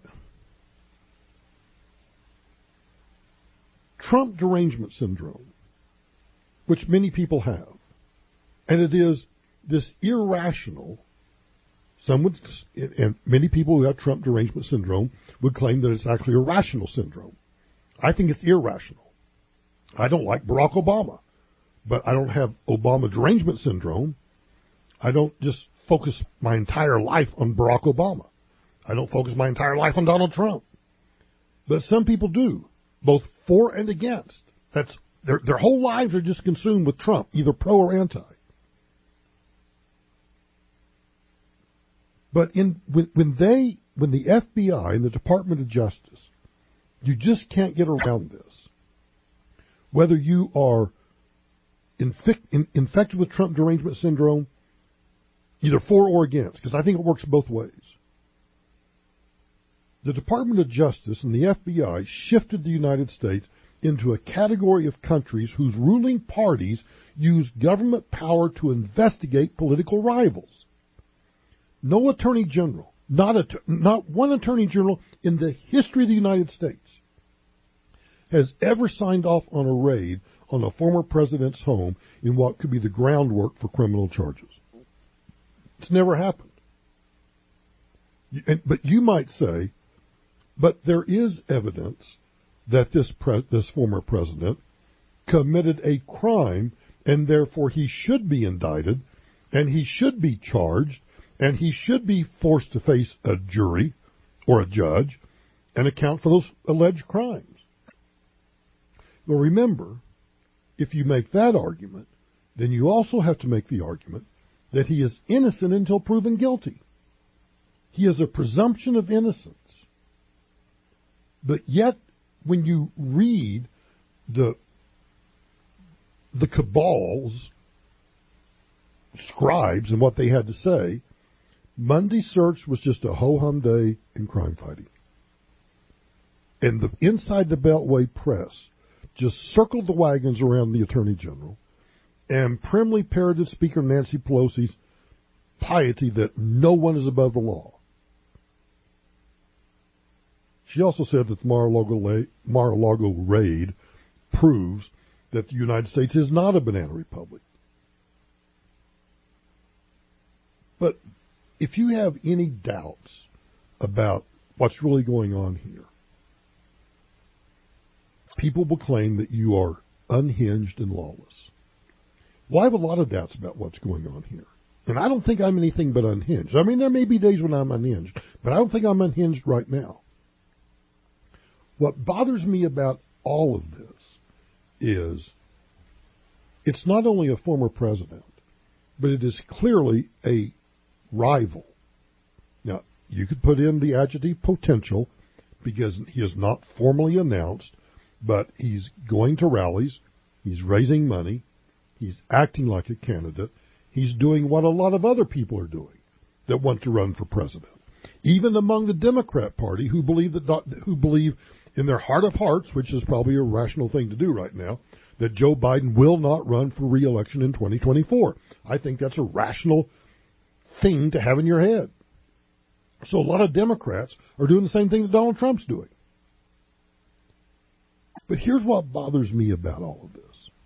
Trump derangement syndrome, which many people have, and it is this irrational, some would, and many people who have Trump derangement syndrome would claim that it's actually a rational syndrome. I think it's irrational. I don't like Barack Obama, but I don't have Obama derangement syndrome. I don't just focus my entire life on Barack Obama. I don't focus my entire life on Donald Trump. But some people do, both for and against. That's their their whole lives are just consumed with Trump, either pro or anti. But in when, when they when the F B I and the Department of Justice, you just can't get around this. Whether you are infic- in, infected with Trump derangement syndrome, either for or against, because I think it works both ways. The Department of Justice and the F B I shifted the United States into a category of countries whose ruling parties use government power to investigate political rivals. No attorney general, not a, not one attorney general in the history of the United States has ever signed off on a raid on a former president's home in what could be the groundwork for criminal charges. It's never happened. But you might say, but there is evidence that this pre- this former president committed a crime, and therefore he should be indicted, and he should be charged, and he should be forced to face a jury or a judge and account for those alleged crimes. Well, remember, if you make that argument, then you also have to make the argument that he is innocent until proven guilty. He has a presumption of innocence. But yet, when you read the the cabal's scribes and what they had to say, Monday's search was just a ho-hum day in crime fighting. And the inside the Beltway press just circled the wagons around the Attorney General and primly parroted Speaker Nancy Pelosi's piety that no one is above the law. She also said that the Mar-a-Lago, Mar-a-Lago raid proves that the United States is not a banana republic. But if you have any doubts about what's really going on here, people will claim that you are unhinged and lawless. Well, I have a lot of doubts about what's going on here. And I don't think I'm anything but unhinged. I mean, there may be days when I'm unhinged, but I don't think I'm unhinged right now. What bothers me about all of this is it's not only a former president, but it is clearly a rival. Now, you could put in the adjective potential because he is not formally announced, but he's going to rallies, he's raising money, he's acting like a candidate, he's doing what a lot of other people are doing that want to run for president. Even among the Democrat Party who believe that who believe in their heart of hearts, which is probably a rational thing to do right now, that Joe Biden will not run for re-election in twenty twenty-four. I think that's a rational thing to have in your head. So a lot of Democrats are doing the same thing that Donald Trump's doing. But here's what bothers me about all of this.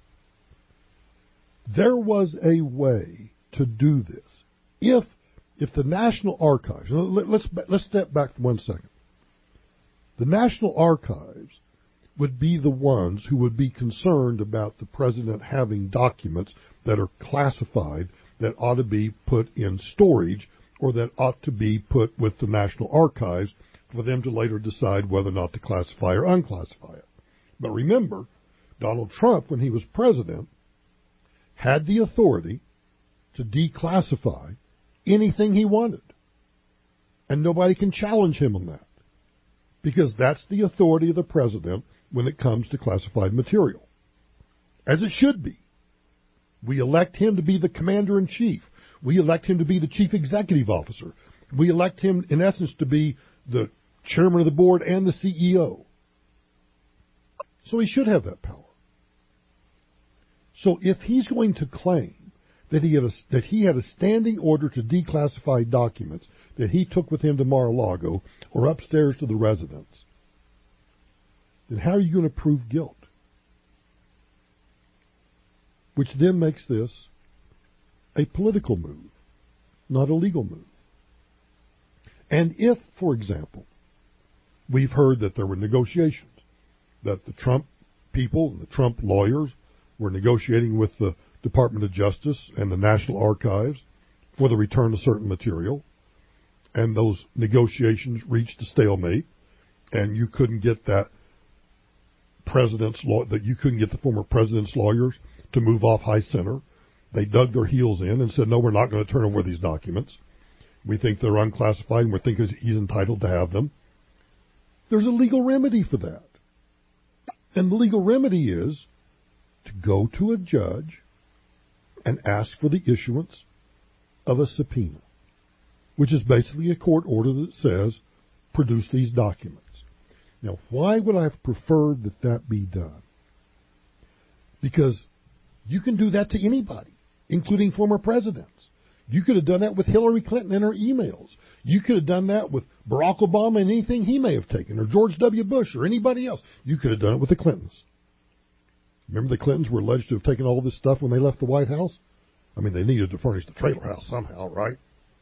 There was a way to do this. If if the National Archives, let's let's step back for one second. The National Archives would be the ones who would be concerned about the president having documents that are classified that ought to be put in storage or that ought to be put with the National Archives for them to later decide whether or not to classify or unclassify it. But remember, Donald Trump, when he was president, had the authority to declassify anything he wanted. And nobody can challenge him on that, because that's the authority of the president when it comes to classified material, as it should be. We elect him to be the commander-in-chief. We elect him to be the chief executive officer. We elect him, in essence, to be the chairman of the board and the C E O. So he should have that power. So if he's going to claim that he had a, that he had a standing order to declassify documents that he took with him to Mar-a-Lago or upstairs to the residence, then how are you going to prove guilt? Which then makes this a political move, not a legal move. And if, for example, we've heard that there were negotiations, that the Trump people and the Trump lawyers were negotiating with the Department of Justice and the National Archives for the return of certain material, and those negotiations reached a stalemate, and you couldn't get that president's law, that you couldn't get the former president's lawyers to move off high center. They dug their heels in and said, no, we're not going to turn over these documents. We think they're unclassified, and we think he's entitled to have them. There's a legal remedy for that. And the legal remedy is to go to a judge and ask for the issuance of a subpoena, which is basically a court order that says, produce these documents. Now, why would I have preferred that that be done? Because you can do that to anybody, including former presidents. You could have done that with Hillary Clinton and her emails. You could have done that with Barack Obama and anything he may have taken, or George W. Bush, or anybody else. You could have done it with the Clintons. Remember the Clintons were alleged to have taken all this stuff when they left the White House? I mean, they needed to furnish the trailer house somehow, right?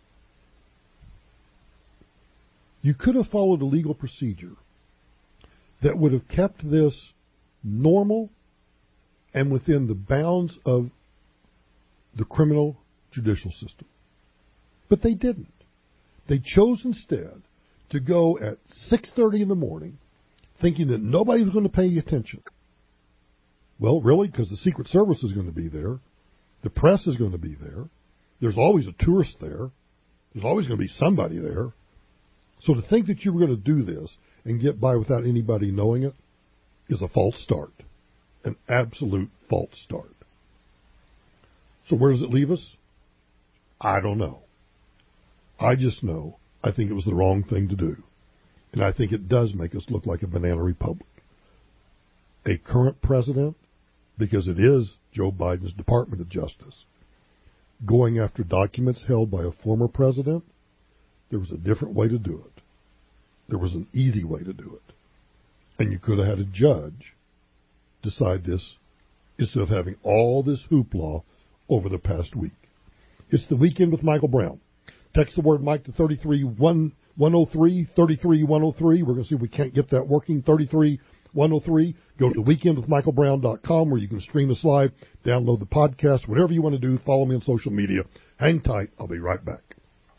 You could have followed a legal procedure that would have kept this normal and within the bounds of the criminal judicial system. But they didn't. They chose instead to go at six thirty in the morning thinking that nobody was going to pay attention. Well, really, because the Secret Service is going to be there. The press is going to be there. There's always a tourist there. There's always going to be somebody there. So to think that you were going to do this and get by without anybody knowing it is a false start. An absolute false start. So where does it leave us? I don't know. I just know I think it was the wrong thing to do. And I think it does make us look like a banana republic. A current president, because it is Joe Biden's Department of Justice, going after documents held by a former president, there was a different way to do it. There was an easy way to do it. And you could have had a judge decide this instead of having all this hoopla over the past week. It's the Weekend with Michael Brown. Text the word Mike to thirty-three one oh three, thirty-three one oh three. We're going to see if we can't get that working. thirty-three one oh three. Go to the weekend with michael brown dot com where you can stream us live, download the podcast, whatever you want to do. Follow me on social media. Hang tight. I'll be right back.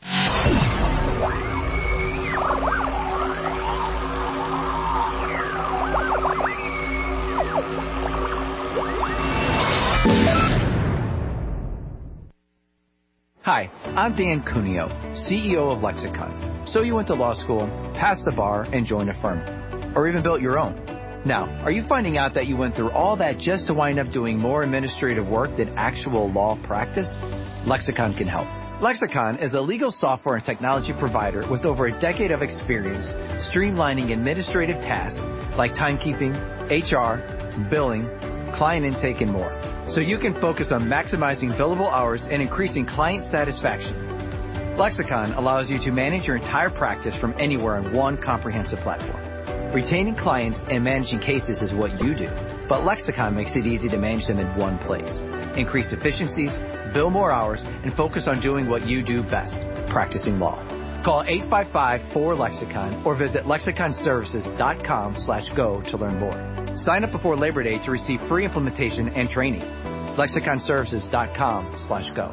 Hi, I'm Dan Cuneo, C E O of Lexicon. So you went to law school, passed the bar, and joined a firm. Or even built your own. Now, are you finding out that you went through all that just to wind up doing more administrative work than actual law practice? Lexicon can help. Lexicon is a legal software and technology provider with over a decade of experience streamlining administrative tasks like timekeeping, H R, billing, client intake, and more, so you can focus on maximizing billable hours and increasing client satisfaction. Lexicon allows you to manage your entire practice from anywhere on one comprehensive platform. Retaining clients and managing cases is what you do, but Lexicon makes it easy to manage them in one place. Increase efficiencies, bill more hours, and focus on doing what you do best, practicing law. Call eight five five, four, lexicon or visit lexicon services dot com slash go to learn more. Sign up before Labor Day to receive free implementation and training. lexicon services dot com slash go.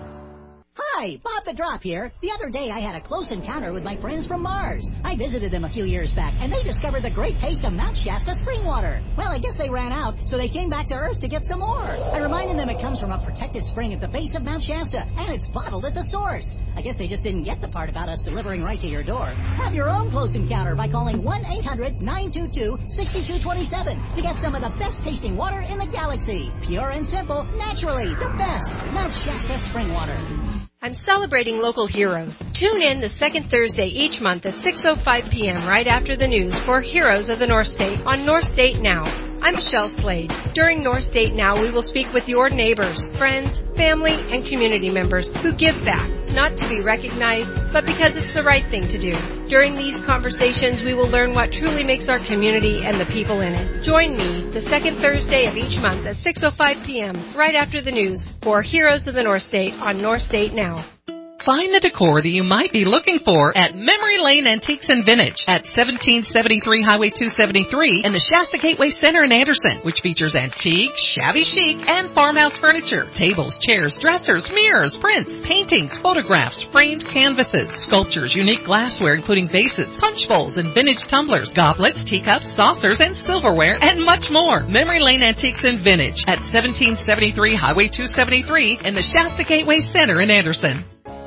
Hi, Bob the Drop here. The other day I had a close encounter with my friends from Mars. I visited them a few years back, and they discovered the great taste of Mount Shasta spring water. Well, I guess they ran out, so they came back to Earth to get some more. I reminded them it comes from a protected spring at the base of Mount Shasta, and it's bottled at the source. I guess they just didn't get the part about us delivering right to your door. Have your own close encounter by calling one eight hundred, nine two two, six two two seven to get some of the best tasting water in the galaxy. Pure and simple, naturally, the best. Mount Shasta spring water. I'm celebrating local heroes. Tune in the second Thursday each month at six oh five p.m. right after the news for Heroes of the North State on North State Now. I'm Michelle Slade. During North State Now, we will speak with your neighbors, friends, family, and community members who give back, not to be recognized, but because it's the right thing to do. During these conversations, we will learn what truly makes our community and the people in it. Join me the second Thursday of each month at six oh five p.m. right after the news for Heroes of the North State on North State Now. Find the decor that you might be looking for at Memory Lane Antiques and Vintage at seventeen seventy-three Highway two seventy-three in the Shasta Gateway Center in Anderson, which features antique, shabby chic, and farmhouse furniture, tables, chairs, dressers, mirrors, prints, paintings, photographs, framed canvases, sculptures, unique glassware including vases, punch bowls, and vintage tumblers, goblets, teacups, saucers, and silverware, and much more. Memory Lane Antiques and Vintage at seventeen seventy-three Highway two seventy-three in the Shasta Gateway Center in Anderson.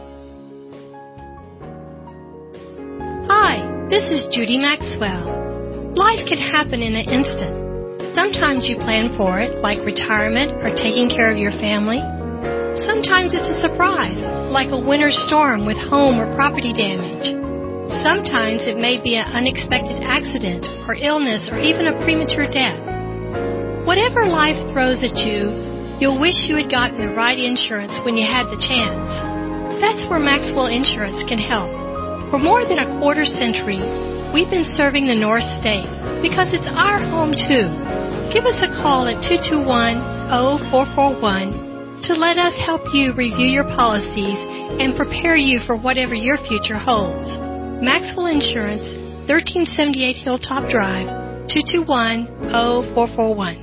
Hi, this is Judy Maxwell. Life can happen in an instant. Sometimes you plan for it, like retirement or taking care of your family. Sometimes it's a surprise, like a winter storm with home or property damage. Sometimes it may be an unexpected accident or illness or even a premature death. Whatever life throws at you, you'll wish you had gotten the right insurance when you had the chance. That's where Maxwell Insurance can help. For more than a quarter century, we've been serving the North State because it's our home too. Give us a call at two two one, oh four four one to let us help you review your policies and prepare you for whatever your future holds. Maxwell Insurance, thirteen seventy-eight Hilltop Drive, two two one, oh four four one.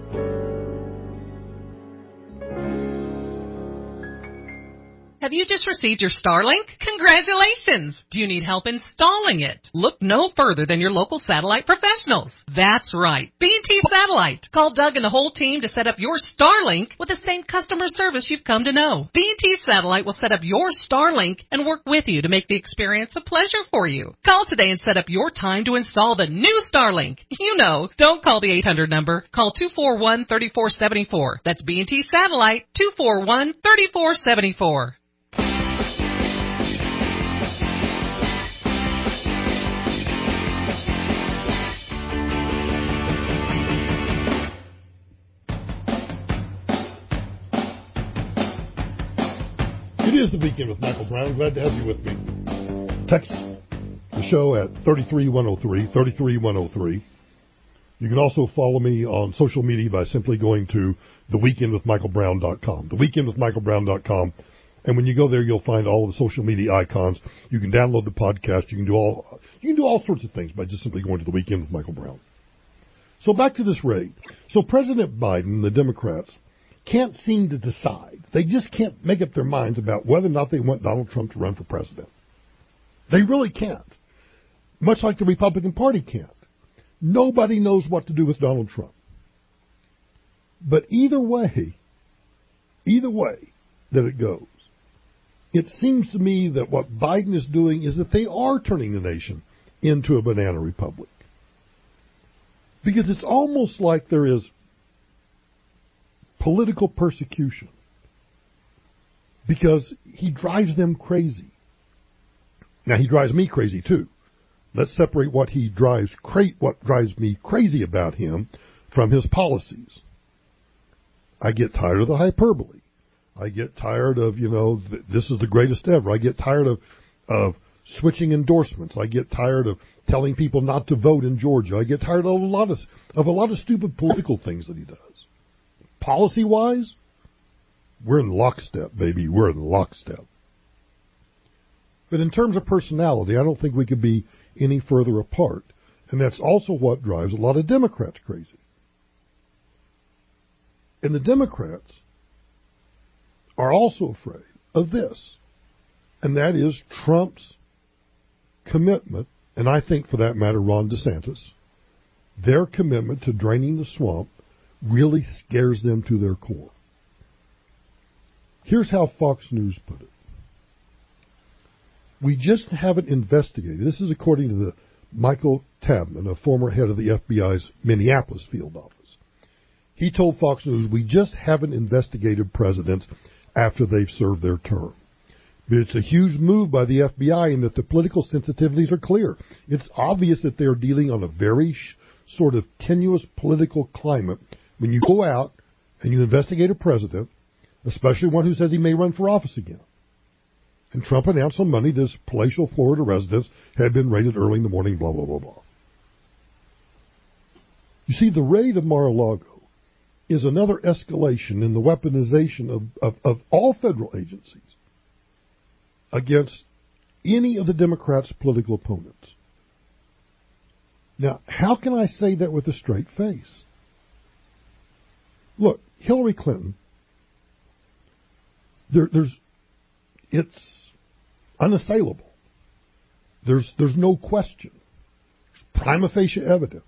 Have you just received your Starlink? Congratulations! Do you need help installing it? Look no further than your local satellite professionals. That's right, B and T Satellite. Call Doug and the whole team to set up your Starlink with the same customer service you've come to know. B and T Satellite will set up your Starlink and work with you to make the experience a pleasure for you. Call today and set up your time to install the new Starlink. You know, don't call the eight hundred number. Call two four one, three four seven four. That's B and T Satellite, two four one, three four seven four. It is the Weekend with Michael Brown. Glad to have you with me. Text the show at three three one oh three, three three one oh three. You can also follow me on social media by simply going to the weekend with michael brown dot com. the weekend with michael brown dot com. And when you go there, you'll find all the social media icons. You can download the podcast. You can do all you can do all sorts of things by just simply going to The Weekend with Michael Brown. So back to this raid. So President Biden, the Democrats, can't seem to decide. They just can't make up their minds about whether or not they want Donald Trump to run for president. They really can't. Much like the Republican Party can't. Nobody knows what to do with Donald Trump. But either way, either way that it goes, it seems to me that what Biden is doing is that they are turning the nation into a banana republic. Because it's almost like there is political persecution. Because he drives them crazy. Now, he drives me crazy, too. Let's separate what he drives, cra- what drives me crazy about him from his policies. I get tired of the hyperbole. I get tired of, you know, th- this is the greatest ever. I get tired of, of switching endorsements. I get tired of telling people not to vote in Georgia. I get tired of a lot of, of a lot of stupid political things that he does. Policy-wise, we're in lockstep, baby. We're in lockstep. But in terms of personality, I don't think we could be any further apart. And that's also what drives a lot of Democrats crazy. And the Democrats are also afraid of this. And that is Trump's commitment, and I think for that matter Ron DeSantis, their commitment to draining the swamp really scares them to their core. Here's how Fox News put it. We just haven't investigated. This is according to the Michael Tabman, a former head of the F B I's Minneapolis field office. He told Fox News, we just haven't investigated presidents after they've served their term. But it's a huge move by the F B I in that the political sensitivities are clear. It's obvious that they're dealing on a very sh- sort of tenuous political climate when you go out and you investigate a president, especially one who says he may run for office again. And Trump announced on Monday that his palatial Florida residence had been raided early in the morning, blah, blah, blah, blah. You see, the raid of Mar-a-Lago is another escalation in the weaponization of, of, of all federal agencies against any of the Democrats' political opponents. Now, how can I say that with a straight face? Look, Hillary Clinton, there, there's, it's unassailable. There's, there's no question. There's prima facie evidence.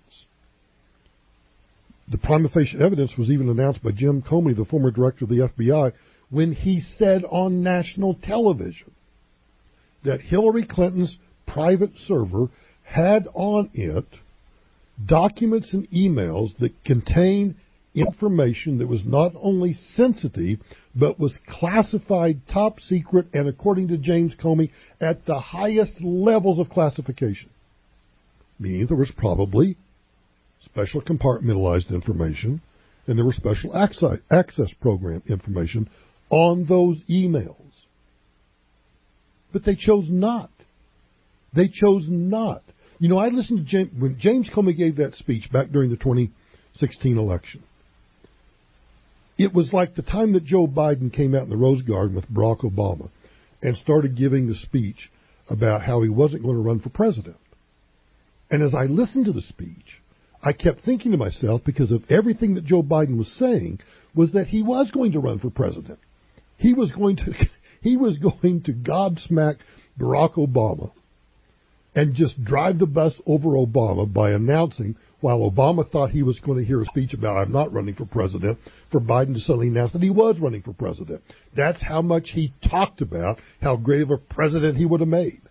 The prima facie evidence was even announced by Jim Comey, the former director of the F B I, when he said on national television that Hillary Clinton's private server had on it documents and emails that contained information that was not only sensitive, but was classified top secret and, according to James Comey, at the highest levels of classification. Meaning there was probably special compartmentalized information and there was special access, access program information on those emails. But they chose not. They chose not. You know, I listened to James, when James Comey gave that speech back during the twenty sixteen election. It was like the time that Joe Biden came out in the Rose Garden with Barack Obama and started giving the speech about how he wasn't going to run for president. And as I listened to the speech, I kept thinking to myself, because of everything that Joe Biden was saying, was that he was going to run for president. He was going to, he was going to gobsmack Barack Obama and just drive the bus over Obama by announcing, while Obama thought he was going to hear a speech about I'm not running for president, for Biden to suddenly announce that he was running for president. That's how much he talked about how great of a president he would have made.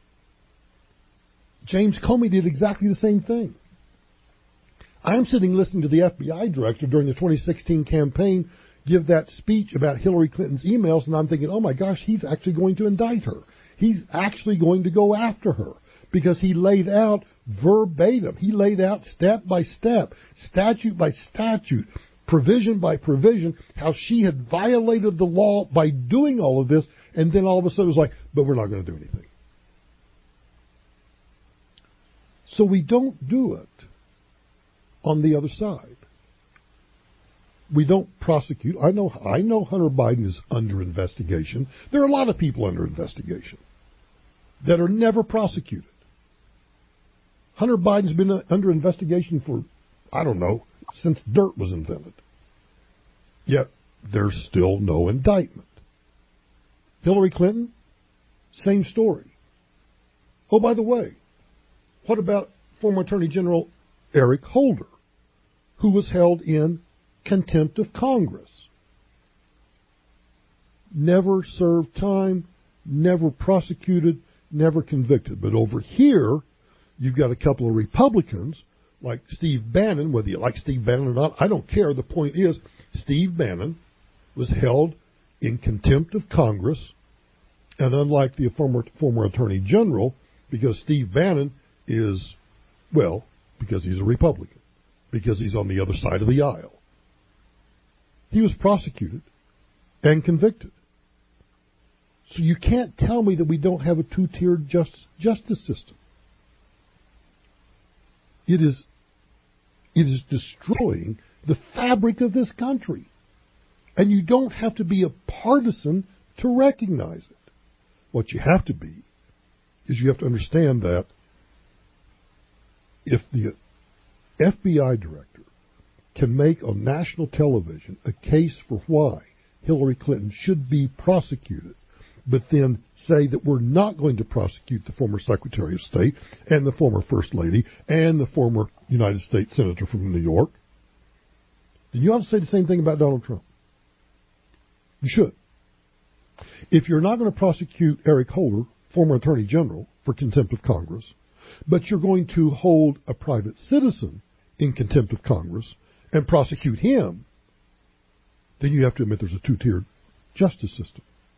James Comey did exactly the same thing. I'm sitting listening to the F B I director during the twenty sixteen campaign give that speech about Hillary Clinton's emails, and I'm thinking, oh my gosh, he's actually going to indict her. He's actually going to go after her, because he laid out verbatim. He laid out step by step, statute by statute, provision by provision, how she had violated the law by doing all of this, and then all of a sudden it was like, but we're not going to do anything. So we don't do it on the other side. We don't prosecute. I know, I know Hunter Biden is under investigation. There are a lot of people under investigation that are never prosecuted. Hunter Biden's been under investigation for I don't know, since dirt was invented. Yet there's still no indictment. Hillary Clinton, same story. Oh, by the way, what about former Attorney General Eric Holder, who was held in contempt of Congress? Never served time, never prosecuted, never convicted. But over here, you've got a couple of Republicans, like Steve Bannon. Whether you like Steve Bannon or not, I don't care. The point is, Steve Bannon was held in contempt of Congress, and unlike the former, former Attorney General, because Steve Bannon is, well, because he's a Republican, because he's on the other side of the aisle. He was prosecuted and convicted. So you can't tell me that we don't have a two-tiered just, justice system. It is, it is destroying the fabric of this country. And you don't have to be a partisan to recognize it. What you have to be is you have to understand that if the F B I director can make on national television a case for why Hillary Clinton should be prosecuted, but then say that we're not going to prosecute the former Secretary of State and the former First Lady and the former United States Senator from New York, then you ought to say the same thing about Donald Trump. You should. If you're not going to prosecute Eric Holder, former Attorney General, for contempt of Congress, but you're going to hold a private citizen in contempt of Congress and prosecute him, then you have to admit there's a two-tiered justice system.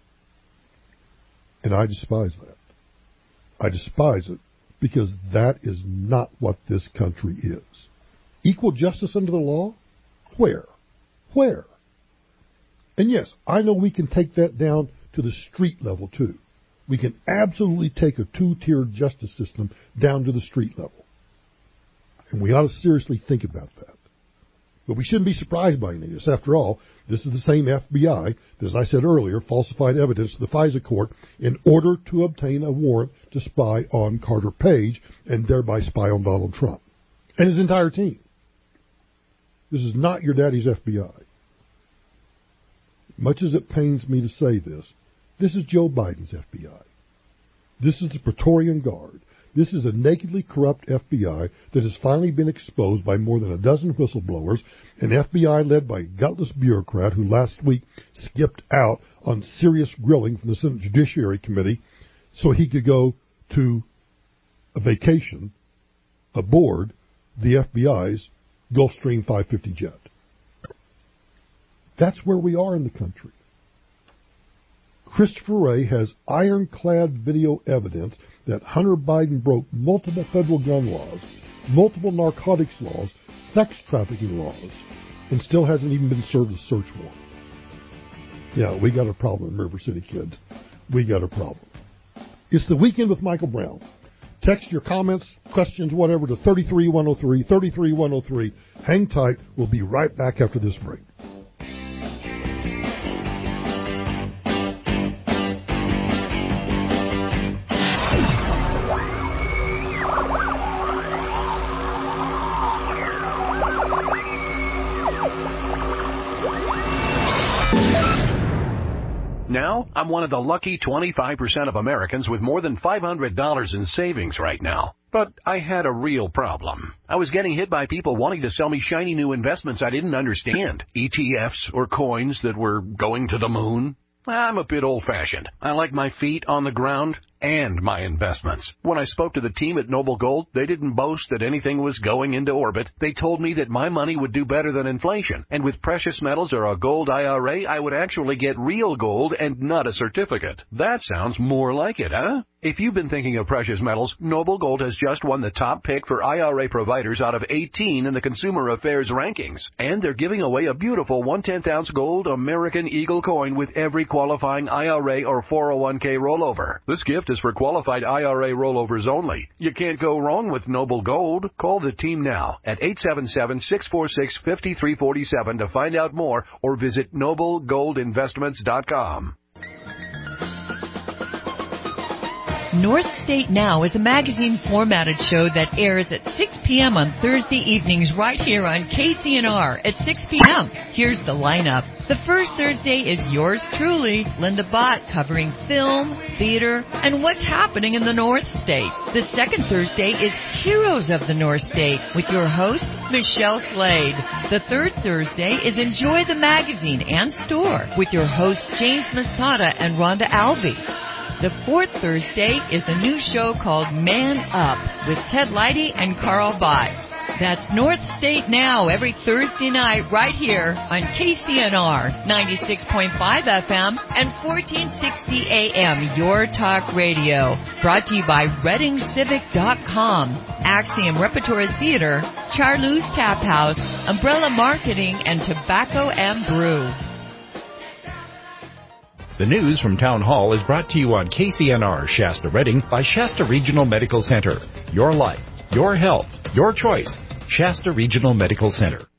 And I despise that. I despise it because that is not what this country is. Equal justice under the law? Where? Where? And yes, I know we can take that down to the street level too. We can absolutely take a two-tiered justice system down to the street level. And we ought to seriously think about that. But we shouldn't be surprised by any of this. After all, this is the same F B I that, as I said earlier, falsified evidence to the FISA court in order to obtain a warrant to spy on Carter Page and thereby spy on Donald Trump and his entire team. This is not your daddy's F B I. Much as it pains me to say this, this is Joe Biden's F B I. This is the Praetorian Guard. This is a nakedly corrupt F B I that has finally been exposed by more than a dozen whistleblowers, an F B I led by a gutless bureaucrat who last week skipped out on serious grilling from the Senate Judiciary Committee so he could go to a vacation aboard the F B I's Gulfstream five fifty jet. That's where we are in the country. Christopher Wray has ironclad video evidence that Hunter Biden broke multiple federal gun laws, multiple narcotics laws, sex trafficking laws, and still hasn't even been served a search warrant. Yeah, we got a problem in River City, kids. We got a problem. It's the Weekend with Michael Brown. Text your comments, questions, whatever to thirty-three one oh three, thirty-three one oh three. Hang tight. We'll be right back after this break. Now, I'm one of the lucky twenty-five percent of Americans with more than five hundred dollars in savings right now. But I had a real problem. I was getting hit by people wanting to sell me shiny new investments I didn't understand. E T Fs or coins that were going to the moon. I'm a bit old-fashioned. I like my feet on the ground and my investments. When I spoke to the team at Noble Gold, they didn't boast that anything was going into orbit. They told me that my money would do better than inflation. And with precious metals or a gold I R A, I would actually get real gold and not a certificate. That sounds more like it, huh? If you've been thinking of precious metals, Noble Gold has just won the top pick for I R A providers out of eighteen in the Consumer Affairs rankings. And they're giving away a beautiful one-tenth ounce gold American Eagle coin with every qualifying I R A or four oh one k rollover. This gift is for qualified I R A rollovers only. You can't go wrong with Noble Gold. Call the team now at eight seven seven, six four six, five three four seven to find out more or visit noble gold investments dot com. North State Now is a magazine formatted show that airs at six p.m. on Thursday evenings right here on K C N R at six p.m. Here's the lineup. The first Thursday is yours truly, Linda Bott, covering film, theater, and what's happening in the North State. The second Thursday is Heroes of the North State with your host, Michelle Slade. The third Thursday is Enjoy the Magazine and Store with your hosts, James Masada and Rhonda Albee. The fourth Thursday is a new show called Man Up with Ted Leidy and Carl Bott. That's North State Now every Thursday night right here on K C N R ninety-six point five F M and fourteen sixty A M, Your Talk Radio. Brought to you by Reading Civic dot com, Axiom Repertory Theater, Charlou's Tap House, Umbrella Marketing, and Tobacco and Brew. The news from Town Hall is brought to you on K C N R Shasta Reading by Shasta Regional Medical Center. Your life, your health, your choice. Shasta Regional Medical Center.